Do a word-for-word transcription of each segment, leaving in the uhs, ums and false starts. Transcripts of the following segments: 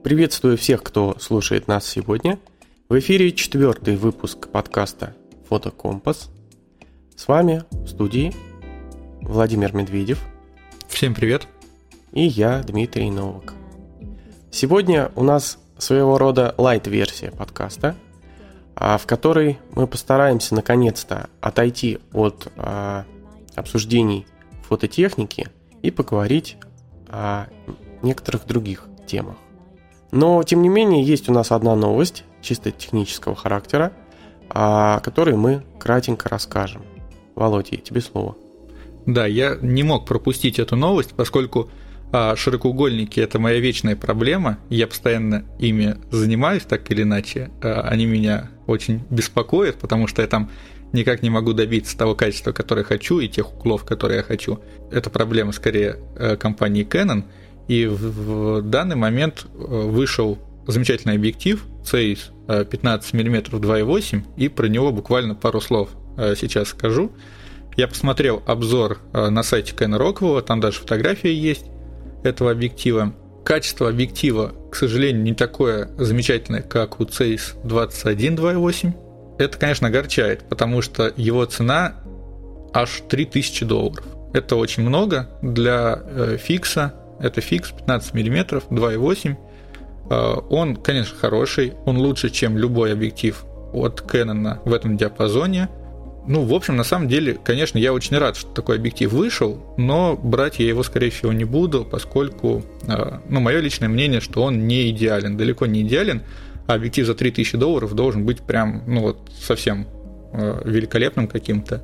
Приветствую всех, кто слушает нас сегодня. В эфире четвертый выпуск подкаста «Фотокомпас». С вами в студии Владимир Медведев. Всем привет. И я, Дмитрий Новак. Сегодня у нас своего рода лайт-версия подкаста, в которой мы постараемся наконец-то отойти от а, обсуждений фототехники и поговорить о некоторых других темах. Но, тем не менее, есть у нас одна новость чисто технического характера, о которой мы кратенько расскажем. Володя, тебе слово. Да, я не мог пропустить эту новость, поскольку а, широкоугольники – это моя вечная проблема, я постоянно ими занимаюсь так или иначе, а, они меня очень беспокоят, потому что я там никак не могу добиться того качества, которое хочу, и тех углов, которые я хочу. Это проблема скорее компании Canon, и в данный момент вышел замечательный объектив цейс пятнадцать миллиметров два и восемь, и про него буквально пару слов сейчас скажу. Я посмотрел обзор на сайте Canon Rockwell, там даже фотография есть этого объектива. Качество объектива, к сожалению, не такое замечательное, как у цейс двадцать один два и восемь. Это, конечно, огорчает, потому что его цена аж три тысячи долларов. Это очень много для э, фикса. Это фикс пятнадцать миллиметров два и восемь. Э, он, конечно, хороший. Он лучше, чем любой объектив от Canon в этом диапазоне. Ну, в общем, на самом деле, конечно, я очень рад, что такой объектив вышел, но брать я его, скорее всего, не буду, поскольку, э, ну, мое личное мнение, что он не идеален, далеко не идеален. А объектив за три тысячи долларов должен быть прям, ну вот, совсем э, великолепным каким-то.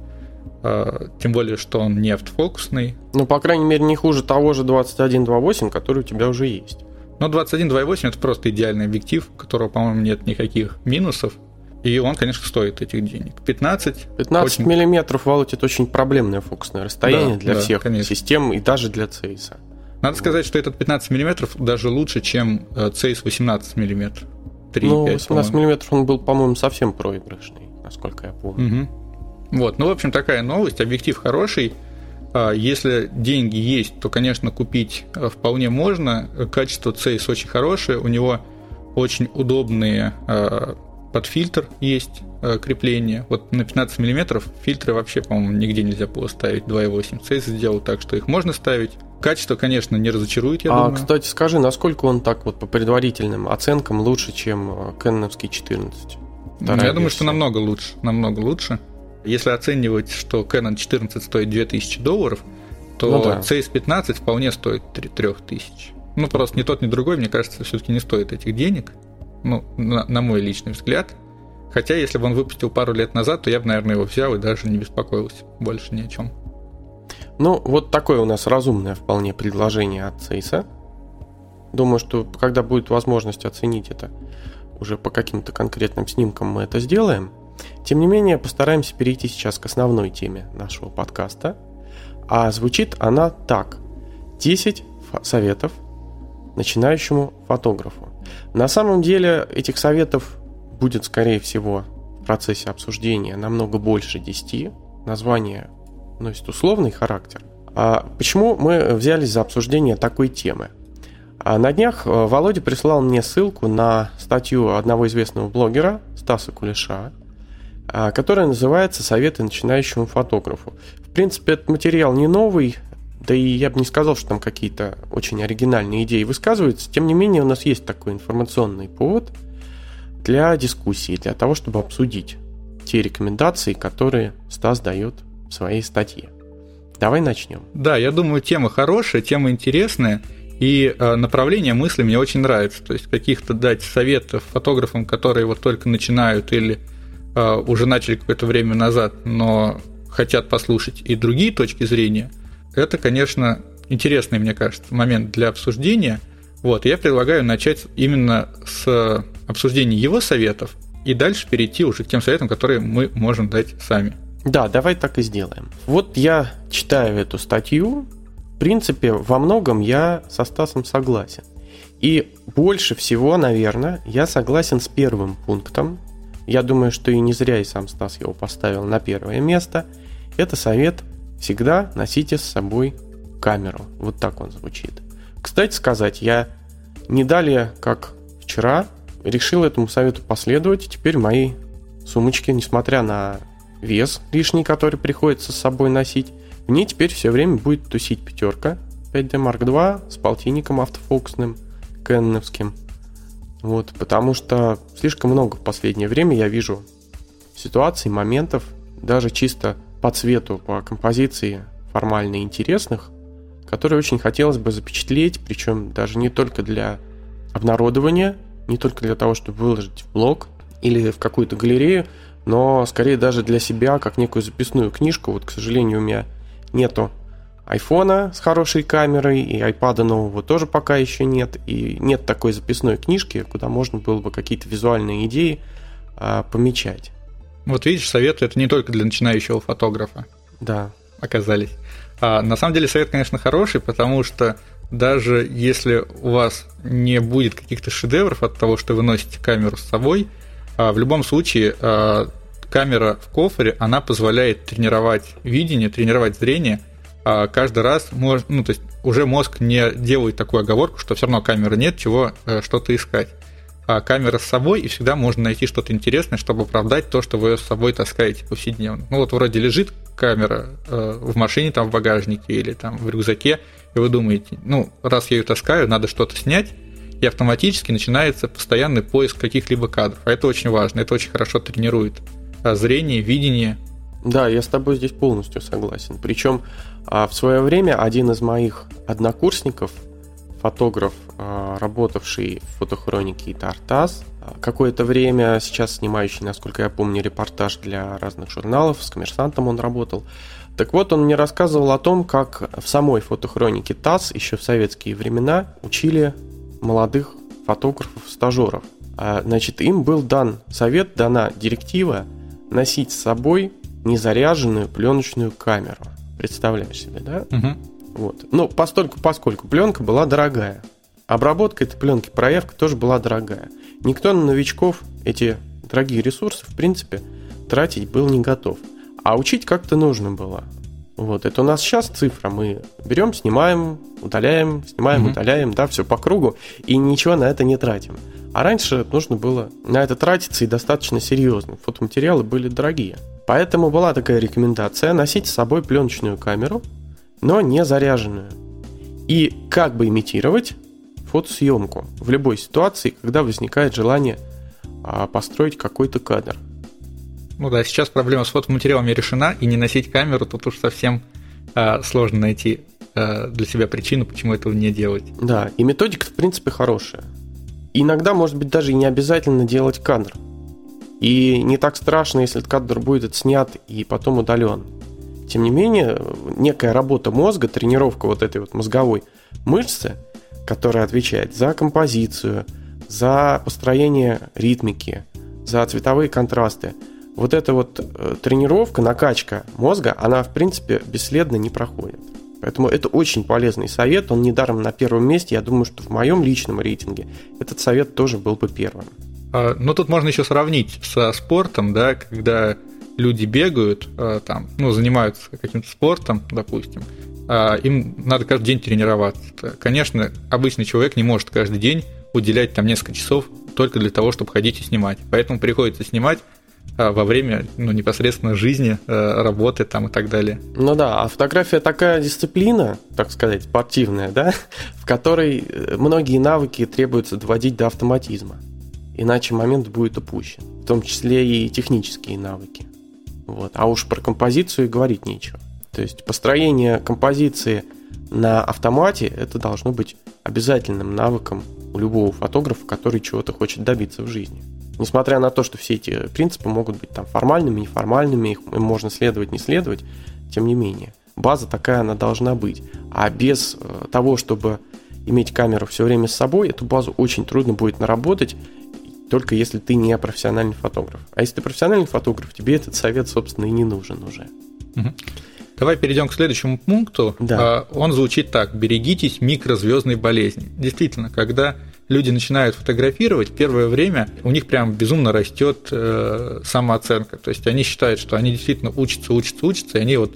Э, тем более, что он не автофокусный. Ну, по крайней мере, не хуже того же двадцать один два и восемь, который у тебя уже есть. Но двадцать один два и восемь – это просто идеальный объектив, у которого, по-моему, нет никаких минусов. И он, конечно, стоит этих денег. пятнадцать пятнадцать очень... миллиметров, Володь, это очень проблемное фокусное расстояние, да, для да, всех конечно. Систем и даже для цейса. Надо вот. сказать, что этот пятнадцать миллиметров даже лучше, чем цейс восемнадцать миллиметров. три и пять, ну, восемнадцать миллиметров он был, по-моему, совсем проигрышный, насколько я помню. Угу. Вот, ну, в общем, такая новость. Объектив хороший. Если деньги есть, то, конечно, купить вполне можно. Качество цейс очень хорошее. У него очень удобные под фильтр есть крепления. Вот на пятнадцать миллиметров фильтры вообще, по-моему, нигде нельзя было ставить. два и восемь цейс сделал так, что их можно ставить. Качество, конечно, не разочарует, я а, думаю. А, кстати, скажи, насколько он так вот по предварительным оценкам лучше, чем Canon-овский четырнадцать? Я версия. думаю, что намного лучше. Намного лучше. Если оценивать, что Canon четырнадцать стоит две тысячи долларов, то ну, да. цейс пятнадцать вполне стоит три тысячи. Ну, просто ни тот, ни другой, мне кажется, все-таки не стоит этих денег. Ну, на, на мой личный взгляд. Хотя, если бы он выпустил пару лет назад, то я бы, наверное, его взял и даже не беспокоился больше ни о чем. Ну, вот такое у нас разумное вполне предложение от цейса. Думаю, что когда будет возможность оценить это уже по каким-то конкретным снимкам, мы это сделаем. Тем не менее, постараемся перейти сейчас к основной теме нашего подкаста. А звучит она так. десять советов начинающему фотографу. На самом деле этих советов будет, скорее всего, в процессе обсуждения намного больше десяти. Название носит условный характер. А почему мы взялись за обсуждение такой темы? А на днях Володя прислал мне ссылку на статью одного известного блогера, Стаса Кулеша, которая называется «Советы начинающему фотографу». В принципе, этот материал не новый, да и я бы не сказал, что там какие-то очень оригинальные идеи высказываются. Тем не менее, у нас есть такой информационный повод для дискуссии, для того, чтобы обсудить те рекомендации, которые Стас дает в своей статье. Давай начнем. Да, я думаю, тема хорошая, тема интересная, и направление мысли мне очень нравится. То есть каких-то дать советов фотографам, которые вот только начинают или уже начали какое-то время назад, но хотят послушать и другие точки зрения. Это, конечно, интересный, мне кажется, момент для обсуждения. Вот, я предлагаю начать именно с обсуждения его советов и дальше перейти уже к тем советам, которые мы можем дать сами. Да, давай так и сделаем. Вот я читаю эту статью. В принципе, во многом я со Стасом согласен. И больше всего, наверное, я согласен с первым пунктом. Я думаю, что и не зря и сам Стас его поставил на первое место. Это совет: всегда носите с собой камеру. Вот так он звучит. Кстати сказать, я не далее, как вчера, решил этому совету последовать. Теперь в моей сумочке, несмотря на вес лишний, который приходится с собой носить, в ней теперь все время будет тусить пятерка пять дэ Марк два с полтинником автофокусным, кэноновским. Вот, потому что слишком много в последнее время я вижу ситуаций, моментов, даже чисто по цвету, по композиции формально интересных, которые очень хотелось бы запечатлеть, причем даже не только для обнародования, не только для того, чтобы выложить в блог или в какую-то галерею, но скорее даже для себя, как некую записную книжку. Вот, к сожалению, у меня нету айфона с хорошей камерой, и айпада нового тоже пока еще нет, и нет такой записной книжки, куда можно было бы какие-то визуальные идеи а, помечать. Вот видишь, советы это не только для начинающего фотографа. Да. Оказались. А на самом деле совет, конечно, хороший, потому что даже если у вас не будет каких-то шедевров от того, что вы носите камеру с собой, в любом случае камера в кофре, она позволяет тренировать видение, тренировать зрение. Каждый раз, мож, ну, то есть уже мозг не делает такую оговорку, что все равно камеры нет, чего что-то искать. А камера с собой, и всегда можно найти что-то интересное, чтобы оправдать то, что вы ее с собой таскаете повседневно. Ну вот вроде лежит камера э, в машине, там в багажнике или там в рюкзаке, и вы думаете, ну раз я ее таскаю, надо что-то снять, и автоматически начинается постоянный поиск каких-либо кадров. А это очень важно, это очень хорошо тренирует зрение, видение. Да, я с тобой здесь полностью согласен. Причем в свое время один из моих однокурсников, фотограф, работавший в фотохронике и Тартас, какое-то время сейчас снимающий, насколько я помню, репортаж для разных журналов, с «Коммерсантом» он работал. Так вот, он мне рассказывал о том, как в самой фотохронике ТАСС еще в советские времена учили молодых фотографов-стажеров. Значит, им был дан совет, дана директива носить с собой незаряженную пленочную камеру. Представляешь себе, да? Угу. Вот. Ну, постольку, поскольку пленка была дорогая. Обработка этой пленки, проявка тоже была дорогая. Никто на новичков эти дорогие ресурсы, в принципе, тратить был не готов. А учить как-то нужно было. Вот. Это у нас сейчас цифра. Мы берем, снимаем, удаляем, снимаем, mm-hmm. удаляем, да, все по кругу, и ничего на это не тратим. А раньше нужно было на это тратиться и достаточно серьезно. Фотоматериалы были дорогие. Поэтому была такая рекомендация носить с собой пленочную камеру, но не заряженную. И как бы имитировать фотосъемку в любой ситуации, когда возникает желание а, построить какой-то кадр. Ну да, сейчас проблема с фотоматериалами решена, и не носить камеру тут уж совсем а, сложно найти а, для себя причину, почему этого не делать. Да, и методика, в принципе, хорошая. Иногда, может быть, даже и не обязательно делать кадр. И не так страшно, если этот кадр будет отснят и потом удален. Тем не менее, некая работа мозга, тренировка вот этой вот мозговой мышцы, которая отвечает за композицию, за построение ритмики, за цветовые контрасты, вот эта вот тренировка, накачка мозга, она, в принципе, бесследно не проходит. Поэтому это очень полезный совет, он недаром на первом месте. Я думаю, что в моем личном рейтинге этот совет тоже был бы первым. Но тут можно еще сравнить со спортом, да, когда люди бегают, там, ну, занимаются каким-то спортом, допустим, им надо каждый день тренироваться. Конечно, обычный человек не может каждый день уделять там несколько часов только для того, чтобы ходить и снимать. Поэтому приходится снимать во время, ну, непосредственно жизни, работы там и так далее. Ну да, а фотография такая дисциплина, так сказать, спортивная, да, в которой многие навыки требуется доводить до автоматизма. Иначе момент будет упущен, в том числе и технические навыки. Вот. А уж про композицию и говорить нечего. То есть построение композиции на автомате – это должно быть обязательным навыком у любого фотографа, который чего-то хочет добиться в жизни. Несмотря на то, что все эти принципы могут быть там формальными, неформальными, их можно следовать, не следовать, тем не менее, база такая она должна быть. А без того, чтобы иметь камеру все время с собой, эту базу очень трудно будет наработать, только если ты не профессиональный фотограф. А если ты профессиональный фотограф, тебе этот совет, собственно, и не нужен уже. Угу. Давай перейдем к следующему пункту. Да. Он звучит так: берегитесь микрозвездной болезни. Действительно, когда люди начинают фотографировать, первое время у них прям безумно растет э, самооценка. То есть они считают, что они действительно учатся, учатся, учатся, и они вот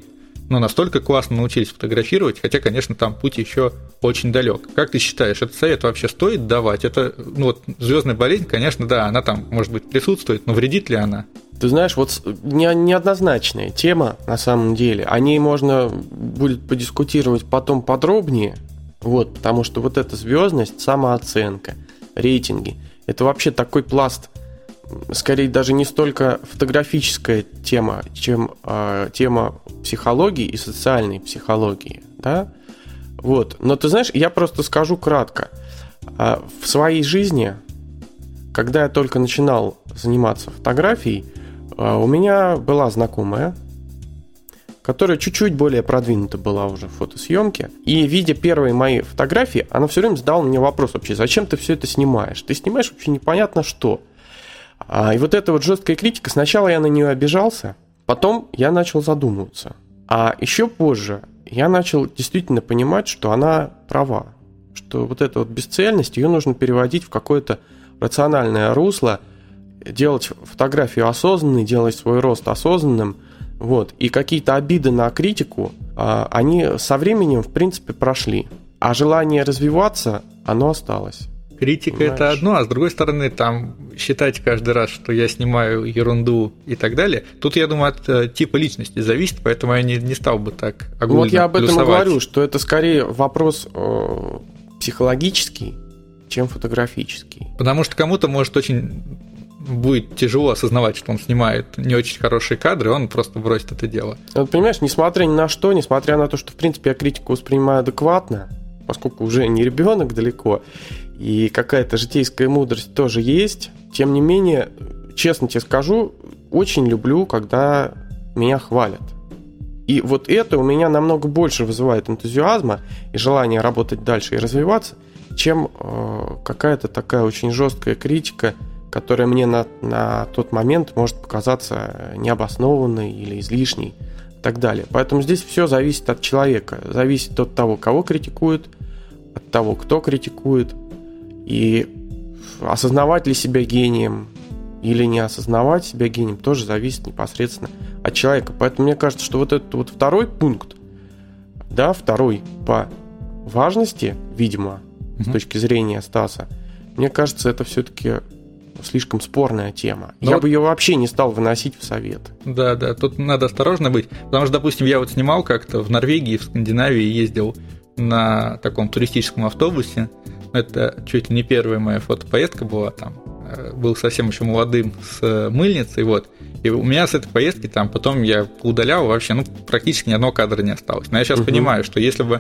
ну, настолько классно научились фотографировать, хотя, конечно, там путь еще очень далек. Как ты считаешь, этот совет вообще стоит давать? Это, ну, вот звездная болезнь, конечно, да, она там, может быть, присутствует, но вредит ли она? Ты знаешь, вот не, неоднозначная тема на самом деле. О ней можно будет подискутировать потом подробнее, вот, потому что вот эта звездность, самооценка, рейтинги, это вообще такой пласт, скорее даже не столько фотографическая тема, чем э, тема психологии и социальной психологии, да? Вот. Но ты знаешь, я просто скажу кратко. Э, в своей жизни, когда я только начинал заниматься фотографией, э, у меня была знакомая, которая чуть-чуть более продвинута была уже в фотосъемке. И, видя первые мои фотографии, она все время задала мне вопрос вообще, зачем ты все это снимаешь? Ты снимаешь вообще непонятно что. А, и вот эта вот жесткая критика, сначала я на нее обижался, потом я начал задумываться. А еще позже я начал действительно понимать, что она права, что вот эта вот бесцельность, ее нужно переводить в какое-то рациональное русло, делать фотографию осознанной, делать свой рост осознанным. Вот. И какие-то обиды на критику, а, они со временем, в принципе, прошли. А желание развиваться, оно осталось. Критика Понимаешь? Это одно, а с другой стороны, там считать каждый раз, что я снимаю ерунду и так далее. Тут, я думаю, от э, типа личности зависит, поэтому я не, не стал бы так огульно Вот я об этом и плюсовать. говорю, что это скорее вопрос э, психологический, чем фотографический. Потому что кому-то может очень будет тяжело осознавать, что он снимает не очень хорошие кадры, он просто бросит это дело. Вот, понимаешь, несмотря ни на что, несмотря на то, что, в принципе, я критику воспринимаю адекватно, поскольку уже не ребенок далеко, и какая-то житейская мудрость тоже есть, тем не менее, честно тебе скажу, очень люблю, когда меня хвалят. И вот это у меня намного больше вызывает энтузиазма и желание работать дальше и развиваться, чем э, какая-то такая очень жесткая критика, которая мне на, на тот момент может показаться необоснованной или излишней и так далее. Поэтому здесь все зависит от человека, зависит от того, кого критикуют, от того, кто критикует, и осознавать ли себя гением или не осознавать себя гением тоже зависит непосредственно от человека. Поэтому мне кажется, что вот этот вот второй пункт, да, второй по важности, видимо, mm-hmm. с точки зрения Стаса, мне кажется, это все-таки слишком спорная тема. Но Я вот... бы ее вообще не стал выносить в совет. Да, да, тут надо осторожно быть, потому что, допустим, я вот снимал как-то в Норвегии, в Скандинавии, ездил на таком туристическом автобусе. Это чуть ли не первая моя фотопоездка была там. Был совсем еще молодым с мыльницей, вот. И у меня с этой поездки там потом я удалял вообще, ну, практически ни одного кадра не осталось. Но я сейчас угу. понимаю, что если бы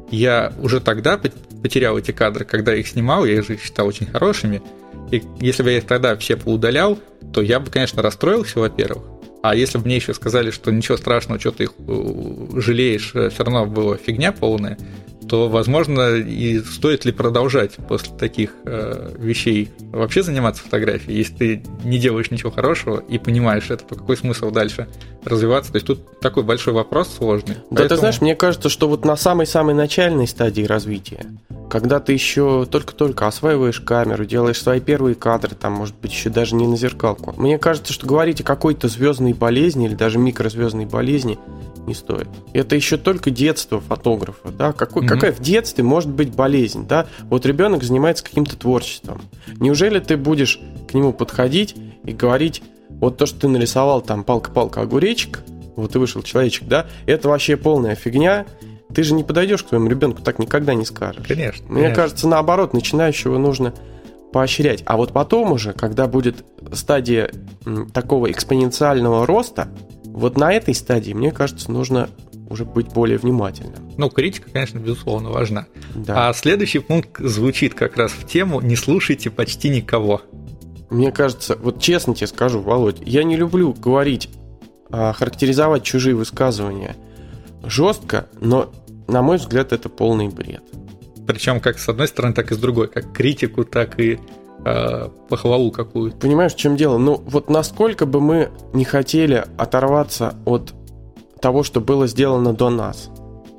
я уже тогда потерял эти кадры, когда их снимал, я их считал очень хорошими, и если бы я их тогда все поудалял, то я бы, конечно, расстроился, во-первых. А если бы мне еще сказали, что ничего страшного, что ты их жалеешь, все равно была фигня полная, то, возможно, и стоит ли продолжать после таких э, вещей вообще заниматься фотографией, если ты не делаешь ничего хорошего и понимаешь это, то какой смысл дальше развиваться? То есть тут такой большой вопрос сложный. Да, поэтому... ты знаешь, мне кажется, что вот на самой-самой начальной стадии развития, когда ты еще только-только осваиваешь камеру, делаешь свои первые кадры, там, может быть, еще даже не на зеркалку, мне кажется, что говорить о какой-то звездной болезни или даже микрозвездной болезни не стоит. Это еще только детство фотографа, да, какой, mm-hmm. какая в детстве может быть болезнь, да, вот ребенок занимается каким-то творчеством, неужели ты будешь к нему подходить и говорить, вот то, что ты нарисовал, там, палка-палка огуречек, вот и вышел человечек, да, это вообще полная фигня, ты же не подойдешь к своему ребенку, так никогда не скажешь. Конечно. Мне конечно. кажется, наоборот, начинающего нужно поощрять, а вот потом уже, когда будет стадия такого экспоненциального роста, вот на этой стадии, мне кажется, нужно уже быть более внимательным. Ну, критика, конечно, безусловно, важна. Да. А следующий пункт звучит как раз в тему «Не слушайте почти никого». Мне кажется, вот честно тебе скажу, Володь, я не люблю говорить, характеризовать чужие высказывания жестко, но, на мой взгляд, это полный бред. Причем как с одной стороны, так и с другой. Как критику, так и э, похвалу какую-то. Понимаешь, в чем дело? Ну, вот насколько бы мы не хотели оторваться от того, что было сделано до нас,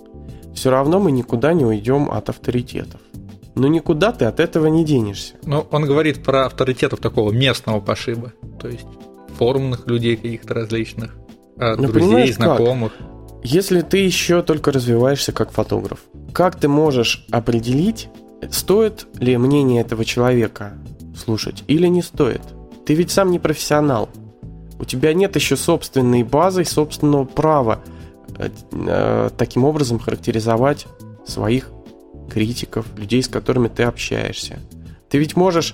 все равно мы никуда не уйдем от авторитетов. Но никуда ты от этого не денешься. Ну, он говорит про авторитетов такого местного пошиба. То есть форумных людей каких-то различных, ну, друзей, знакомых. Как? если ты еще только развиваешься как фотограф, как ты можешь определить, стоит ли мнение этого человека слушать или не стоит? Ты ведь сам не профессионал. У тебя нет еще собственной базы, собственного права э, э, таким образом характеризовать своих критиков, людей, с которыми ты общаешься. Ты ведь можешь,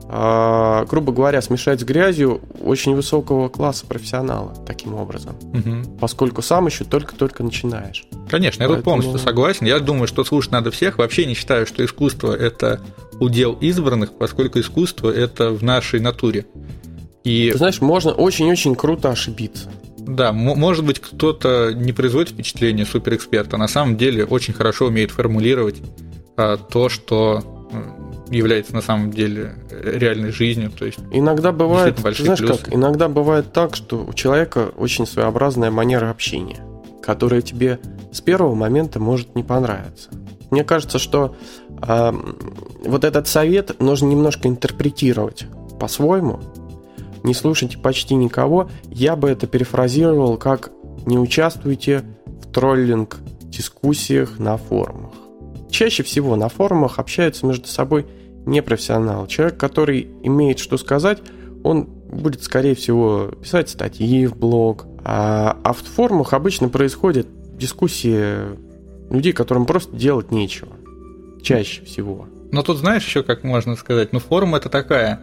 э, грубо говоря, смешать с грязью очень высокого класса профессионала таким образом, угу. поскольку сам еще только-только начинаешь. Конечно, я Поэтому... тут полностью согласен. Я думаю, что слушать надо всех. Вообще не считаю, что искусство – это удел избранных, поскольку искусство – это в нашей натуре. И... Ты знаешь, можно очень-очень круто ошибиться. Да, м- может быть, кто-то не производит впечатление суперэксперта, а на самом деле очень хорошо умеет формулировать а, то, что является на самом деле реальной жизнью. То есть иногда бывает, ты знаешь плюсы. как, иногда бывает так, что у человека очень своеобразная манера общения, которая тебе с первого момента может не понравиться. Мне кажется, что э, вот этот совет нужно немножко интерпретировать по-своему. Не слушайте почти никого. Я бы это перефразировал как «не участвуйте в троллинг-дискуссиях на форумах». Чаще всего на форумах общаются между собой непрофессионалы. Человек, который имеет что сказать, он будет, скорее всего, писать статьи в блог. А, а в форумах обычно происходят дискуссии людей, которым просто делать нечего. Чаще всего. Но тут знаешь еще, как можно сказать, ну форум – это такая...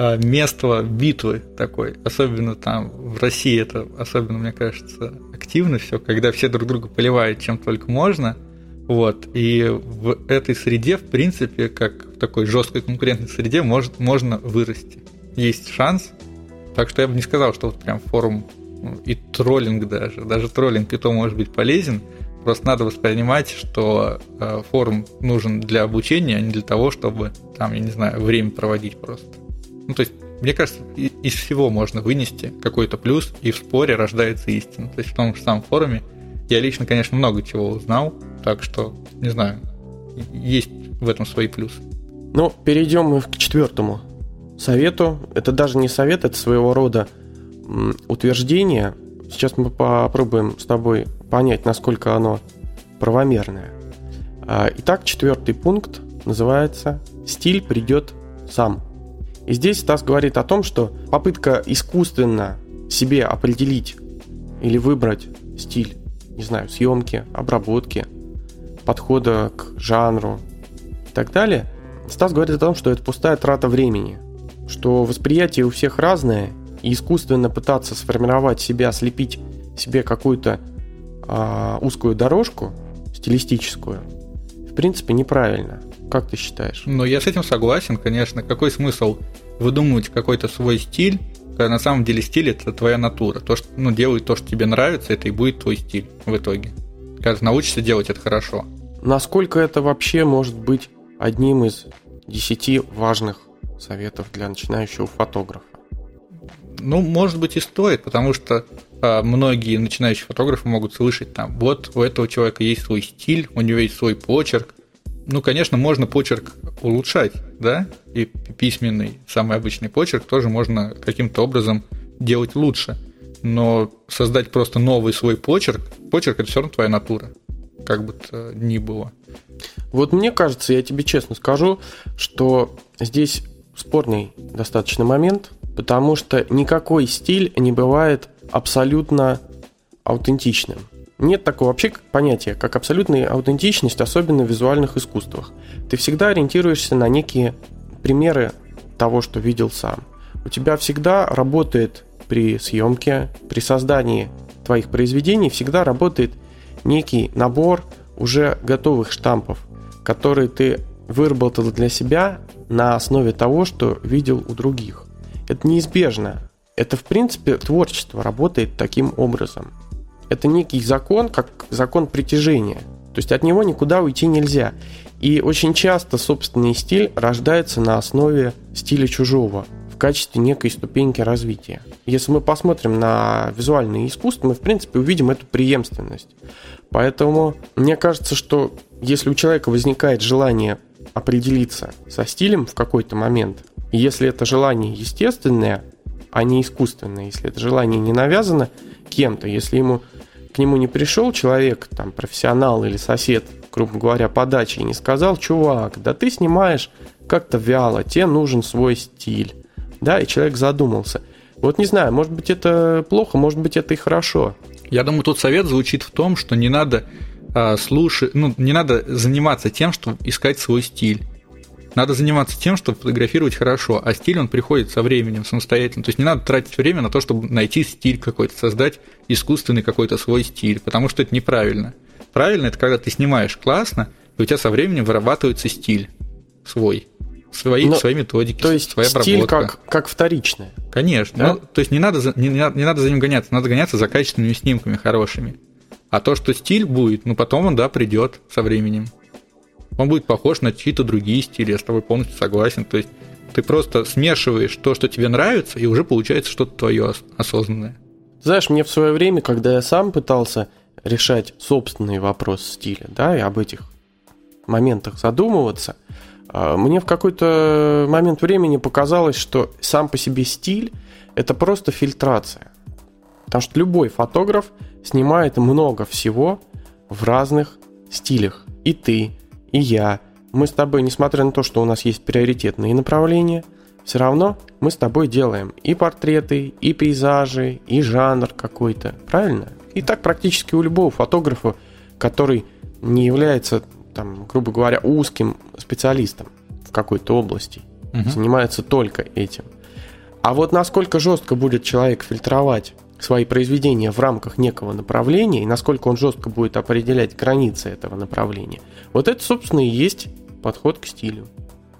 место битвы такой, особенно там в России это особенно, мне кажется, активно все, когда все друг друга поливают чем только можно, вот, и в этой среде, в принципе, как в такой жесткой конкурентной среде, может, можно вырасти. Есть шанс, так что я бы не сказал, что вот прям форум и троллинг даже, даже троллинг и то может быть полезен, просто надо воспринимать, что форум нужен для обучения, а не для того, чтобы там, я не знаю, время проводить просто. Ну, то есть, мне кажется, из всего можно вынести какой-то плюс, и в споре рождается истина. То есть, в том же самом форуме я лично, конечно, много чего узнал, так что, не знаю, есть в этом свои плюсы. Ну, перейдем мы к четвертому совету. Это даже не совет, это своего рода утверждение. Сейчас мы попробуем с тобой понять, насколько оно правомерное. Итак, четвертый пункт называется «Стиль придет сам». И здесь Стас говорит о том, что попытка искусственно себе определить или выбрать стиль, не знаю, съемки, обработки, подхода к жанру и так далее, Стас говорит о том, что это пустая трата времени, что восприятие у всех разное, и искусственно пытаться сформировать себя, слепить себе какую-то а, узкую дорожку стилистическую, в принципе, неправильно. Как ты считаешь? Ну, я с этим согласен, конечно. Какой смысл выдумывать какой-то свой стиль, когда на самом деле стиль – это твоя натура. То, что, ну, делай то, что тебе нравится, это и будет твой стиль в итоге. Когда ты научишься делать это хорошо. Насколько это вообще может быть одним из десяти важных советов для начинающего фотографа? Ну, может быть, и стоит, потому что а, многие начинающие фотографы могут слышать там, вот у этого человека есть свой стиль, у него есть свой почерк. Ну, конечно, можно почерк улучшать, да, и письменный, самый обычный почерк тоже можно каким-то образом делать лучше, но создать просто новый свой почерк, почерк – это все равно твоя натура, как бы то ни было. Вот мне кажется, я тебе честно скажу, что здесь спорный достаточно момент, потому что никакой стиль не бывает абсолютно аутентичным. Нет такого вообще понятия, как абсолютная аутентичность, особенно в визуальных искусствах. Ты всегда ориентируешься на некие примеры того, что видел сам. У тебя всегда работает при съемке, при создании твоих произведений, всегда работает некий набор уже готовых штампов, которые ты выработал для себя на основе того, что видел у других. Это неизбежно. Это, в принципе, творчество работает таким образом. Это некий закон, как закон притяжения. То есть от него никуда уйти нельзя. И очень часто собственный стиль рождается на основе стиля чужого в качестве некой ступеньки развития. Если мы посмотрим на визуальное искусство, мы, в принципе, увидим эту преемственность. Поэтому мне кажется, что если у человека возникает желание определиться со стилем в какой-то момент, и если это желание естественное, а не искусственное, если это желание не навязано кем-то, если ему к нему не пришел человек, там, профессионал или сосед, грубо говоря, по даче, и не сказал: чувак, да ты снимаешь как-то вяло, тебе нужен свой стиль. Да, и человек задумался. Вот не знаю, может быть, это плохо, может быть, это и хорошо. Я думаю, тут совет звучит в том, что не надо а, слушать, ну, не надо заниматься тем, чтобы искать свой стиль. Надо заниматься тем, чтобы фотографировать хорошо, а стиль, он приходит со временем, самостоятельно. То есть не надо тратить время на то, чтобы найти стиль какой-то, создать искусственный какой-то свой стиль, потому что это неправильно. Правильно – это когда ты снимаешь классно, и у тебя со временем вырабатывается стиль свой, свои, Но, свои методики, то есть своя стиль обработка. как, как вторичная. Конечно. Да? Ну, то есть не надо, за, не, не надо за ним гоняться, надо гоняться за качественными снимками хорошими. А то, что стиль будет, ну потом он, да, придет со временем. Он будет похож на чьи-то другие стили, я с тобой полностью согласен. То есть ты просто смешиваешь то, что тебе нравится, и уже получается что-то твое осознанное. Знаешь, мне в свое время, когда я сам пытался решать собственный вопрос стиля, да, и об этих моментах задумываться, мне в какой-то момент времени показалось, что сам по себе стиль – это просто фильтрация. Потому что любой фотограф снимает много всего в разных стилях. И ты, и я. Мы с тобой, несмотря на то, что у нас есть приоритетные направления, все равно мы с тобой делаем и портреты, и пейзажи, и жанр какой-то. Правильно? И так практически у любого фотографа, который не является, там, грубо говоря, узким специалистом в какой-то области, угу. занимается только этим. А вот насколько жестко будет человек фильтровать свои произведения в рамках некого направления, и насколько он жестко будет определять границы этого направления, вот это, собственно, и есть подход к стилю.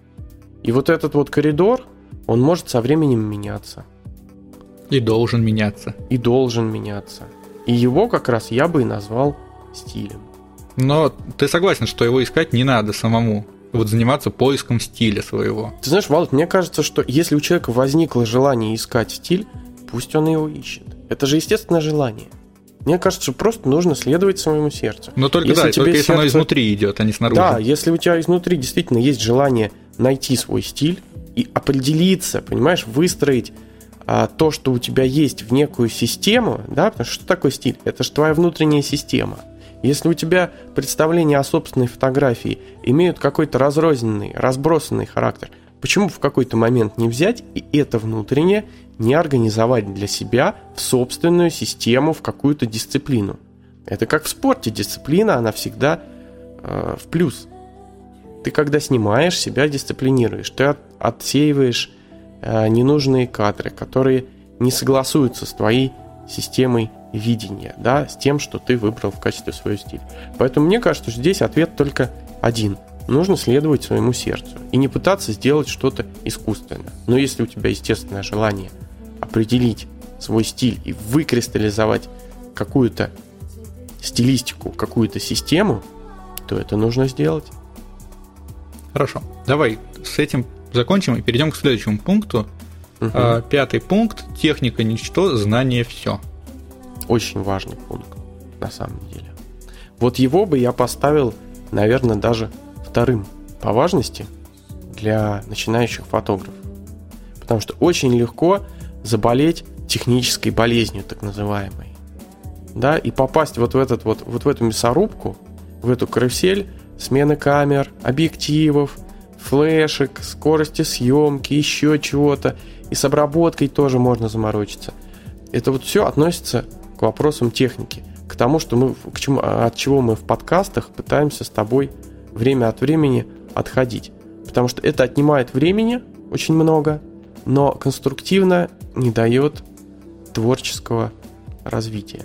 И вот этот вот коридор, он может со временем меняться. И должен меняться. И должен меняться. И его как раз я бы и назвал стилем. Но ты согласен, что его искать не надо самому? Вот заниматься поиском стиля своего. Ты знаешь, Володь, мне кажется, что если у человека возникло желание искать стиль, пусть он его ищет. Это же естественное желание. Мне кажется, что просто нужно следовать своему сердцу. Но только, да, только если сердце... оно изнутри идет, а не снаружи. Да, если у тебя изнутри действительно есть желание найти свой стиль и определиться, понимаешь, выстроить а, то, что у тебя есть, в некую систему, да, потому что что такое стиль? Это же твоя внутренняя система. Если у тебя представления о собственной фотографии имеют какой-то разрозненный, разбросанный характер, почему в какой-то момент не взять и это внутреннее не организовать для себя в собственную систему, в какую-то дисциплину? Это как в спорте. Дисциплина, она всегда э, в плюс. Ты, когда снимаешь, себя дисциплинируешь. Ты от, отсеиваешь э, ненужные кадры, которые не согласуются с твоей системой видения, да, с тем, что ты выбрал в качестве своего стиля. Поэтому мне кажется, что здесь ответ только один. Нужно следовать своему сердцу и не пытаться сделать что-то искусственно. Но если у тебя естественное желание определить свой стиль и выкристаллизовать какую-то стилистику, какую-то систему, то это нужно сделать. Хорошо. Давай с этим закончим и перейдем к следующему пункту. Угу. А, пятый пункт. Техника – ничто, знание – все. Очень важный пункт, на самом деле. Вот его бы я поставил, наверное, даже вторым по важности для начинающих фотографов. Потому что очень легко заболеть технической болезнью, так называемой. Да, и попасть вот в, этот вот, вот в эту мясорубку, в эту карусель смены камер, объективов, флешек, скорости съемки, еще чего-то. И с обработкой тоже можно заморочиться. Это вот все относится к вопросам техники, к тому, что мы, к чему, от чего мы в подкастах пытаемся с тобой время от времени отходить. Потому что это отнимает времени очень много, но конструктивно не дает творческого развития.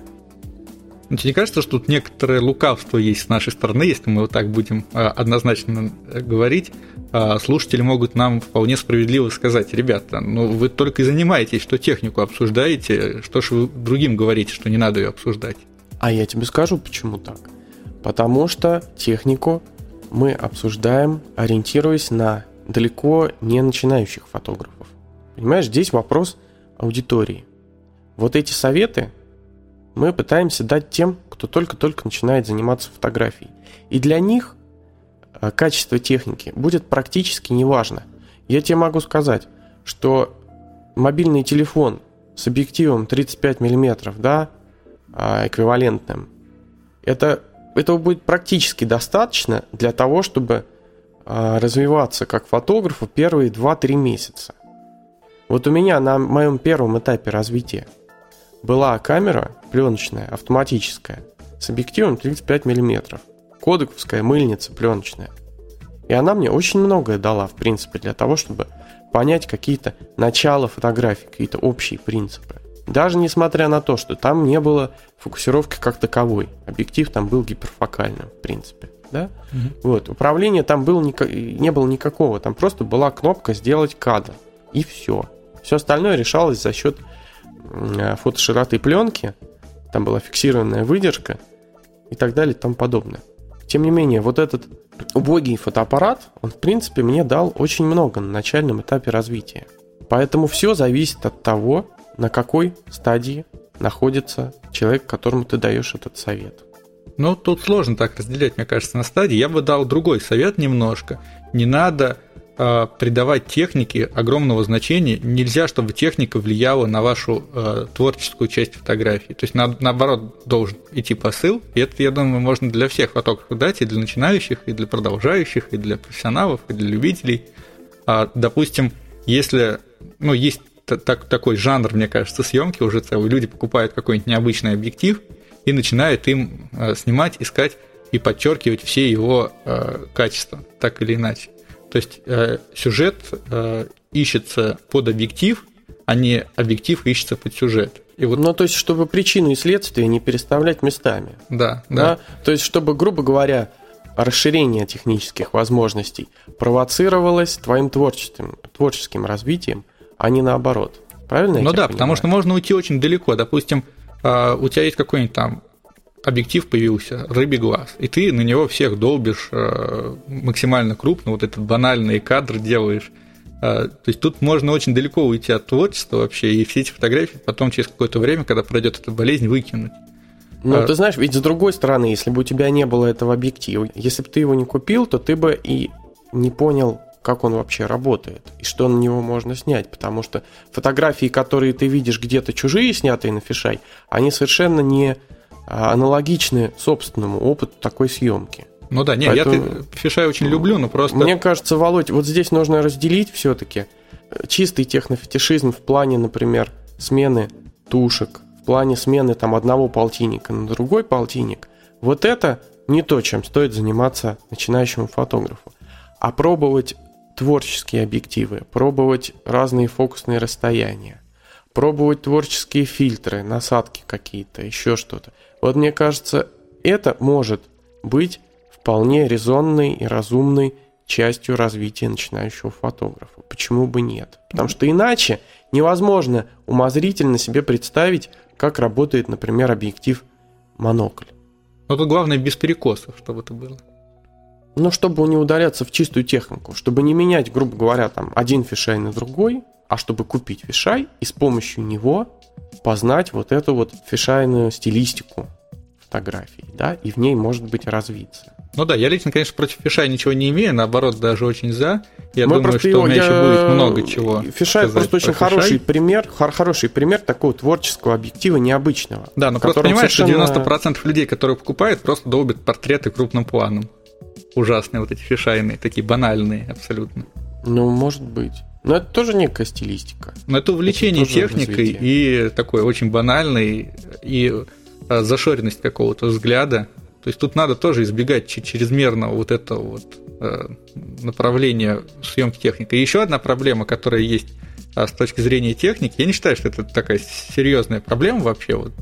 Но тебе не кажется, что тут некоторое лукавство есть с нашей стороны, если мы вот так будем однозначно говорить? Слушатели могут нам вполне справедливо сказать: ребята, ну вы только и занимаетесь, что технику обсуждаете, что ж вы другим говорите, что не надо ее обсуждать? А я тебе скажу, почему так. Потому что технику мы обсуждаем, ориентируясь на далеко не начинающих фотографов. Понимаешь, здесь вопрос аудитории. Вот эти советы мы пытаемся дать тем, кто только-только начинает заниматься фотографией. И для них качество техники будет практически неважно. Я тебе могу сказать, что мобильный телефон с объективом тридцать пять миллиметров, да, эквивалентным. Это, этого будет практически достаточно для того, чтобы развиваться как фотографу первые два-три месяца. Вот у меня на моем первом этапе развития была камера пленочная, автоматическая, с объективом тридцать пять миллиметров, кодековская мыльница пленочная. И она мне очень многое дала, в принципе, для того, чтобы понять какие-то начала фотографии, какие-то общие принципы. Даже несмотря на то, что там не было фокусировки как таковой. Объектив там был гиперфокальным, в принципе. Да? Mm-hmm. Вот. Управления там было, не было никакого. Там просто была кнопка «Сделать кадр». И все. Все остальное решалось за счет фотошироты пленки. Там была фиксированная выдержка и так далее и тому подобное. Тем не менее, вот этот убогий фотоаппарат, он, в принципе, мне дал очень много на начальном этапе развития. Поэтому все зависит от того, на какой стадии находится человек, которому ты даешь этот совет. Ну, тут сложно так разделять, мне кажется, на стадии. Я бы дал другой совет немножко. Не надо э, придавать технике огромного значения. Нельзя, чтобы техника влияла на вашу э, творческую часть фотографии. То есть, на, наоборот, должен идти посыл. И это, я думаю, можно для всех фотографов дать, и для начинающих, и для продолжающих, и для профессионалов, и для любителей. А, допустим, если, ну, есть так, такой жанр, мне кажется, съемки уже целый. Люди покупают какой-нибудь необычный объектив и начинают им э, снимать, искать и подчеркивать все его э, качества, так или иначе. То есть э, сюжет э, ищется под объектив, а не объектив ищется под сюжет. И вот... Ну, то есть, чтобы причину и следствие не переставлять местами. Да, да. да? То есть, чтобы, грубо говоря, расширение технических возможностей провоцировалось твоим творческим, творческим развитием, а не наоборот. Правильно? Ну да, понимаю? Потому что можно уйти очень далеко. Допустим, у тебя есть какой-нибудь там объектив появился, рыбий глаз, и ты на него всех долбишь максимально крупно, вот этот банальный кадр делаешь. То есть тут можно очень далеко уйти от творчества вообще, и все эти фотографии потом через какое-то время, когда пройдет эта болезнь, выкинуть. Ну, а... ты знаешь, ведь с другой стороны, если бы у тебя не было этого объектива, если бы ты его не купил, то ты бы и не понял, как он вообще работает, и что на него можно снять, потому что фотографии, которые ты видишь где-то чужие, снятые на фишай, они совершенно не аналогичны собственному опыту такой съемки. Ну да, не, Поэтому... я фишай очень люблю, но просто... Мне кажется, Володь, вот здесь нужно разделить все-таки чистый технофетишизм в плане, например, смены тушек, в плане смены там одного полтинника на другой полтинник. Вот это не то, чем стоит заниматься начинающему фотографу. А пробовать творческие объективы, пробовать разные фокусные расстояния, пробовать творческие фильтры, насадки какие-то, еще что-то. Вот мне кажется, это может быть вполне резонной и разумной частью развития начинающего фотографа. Почему бы нет? Потому что иначе невозможно умозрительно себе представить, как работает, например, объектив монокль. Но тут главное без перекосов, чтобы это было. Ну, чтобы не удаляться в чистую технику, чтобы не менять, грубо говоря, там один фишай на другой, а чтобы купить фишай и с помощью него познать вот эту вот фишайную стилистику фотографии, да, и в ней, может быть, развиться. Ну да, я лично, конечно, против фишай ничего не имею, наоборот, даже очень за. Я Мы думаю, что его, у меня я... еще будет много чего. Фишай просто очень про хороший пример, хороший пример такого творческого объектива необычного. Да, но просто понимаешь, совершенно... что девяносто процентов людей, которые покупают, просто долбят портреты крупным планом. Ужасные вот эти фишайные, такие банальные абсолютно. Ну, может быть. Но это тоже некая стилистика. Но это увлечение это техникой развитие. И такой очень банальный, и зашоренность какого-то взгляда. То есть тут надо тоже избегать чрезмерного вот этого вот направления съемки техникой. И еще одна проблема, которая есть с точки зрения техники, я не считаю, что это такая серьезная проблема вообще вот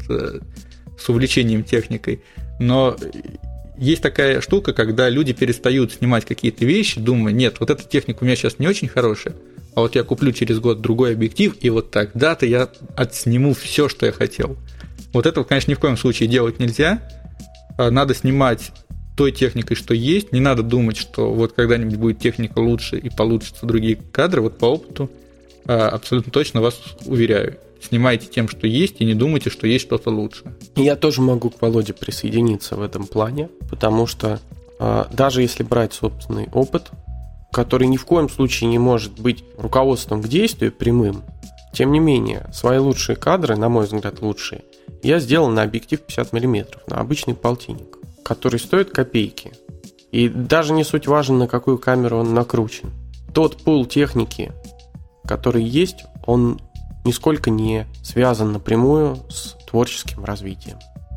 с увлечением техникой, но есть такая штука, когда люди перестают снимать какие-то вещи, думая, нет, вот эта техника у меня сейчас не очень хорошая, а вот я куплю через год другой объектив, и вот тогда-то я отсниму все, что я хотел. Вот этого, конечно, ни в коем случае делать нельзя. Надо снимать той техникой, что есть. Не надо думать, что вот когда-нибудь будет техника лучше и получатся другие кадры. Вот по опыту абсолютно точно вас уверяю. Снимайте тем, что есть, и не думайте, что есть что-то лучше. Я тоже могу к Володе присоединиться в этом плане, потому что э, даже если брать собственный опыт, который ни в коем случае не может быть руководством к действию прямым, Тем не менее, свои лучшие кадры, на мой взгляд, лучшие, я сделал на объектив пятьдесят миллиметров, на обычный полтинник, который стоит копейки. И даже не суть важно, на какую камеру он накручен. Тот пул техники, который есть, он нисколько не связан напрямую с творческим развитием.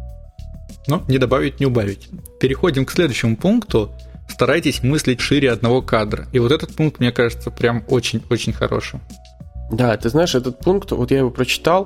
Ну, не добавить, не убавить. Переходим к следующему пункту. Старайтесь мыслить шире одного кадра. И вот этот пункт, мне кажется, прям очень-очень хорошим. Да, ты знаешь, этот пункт, вот я его прочитал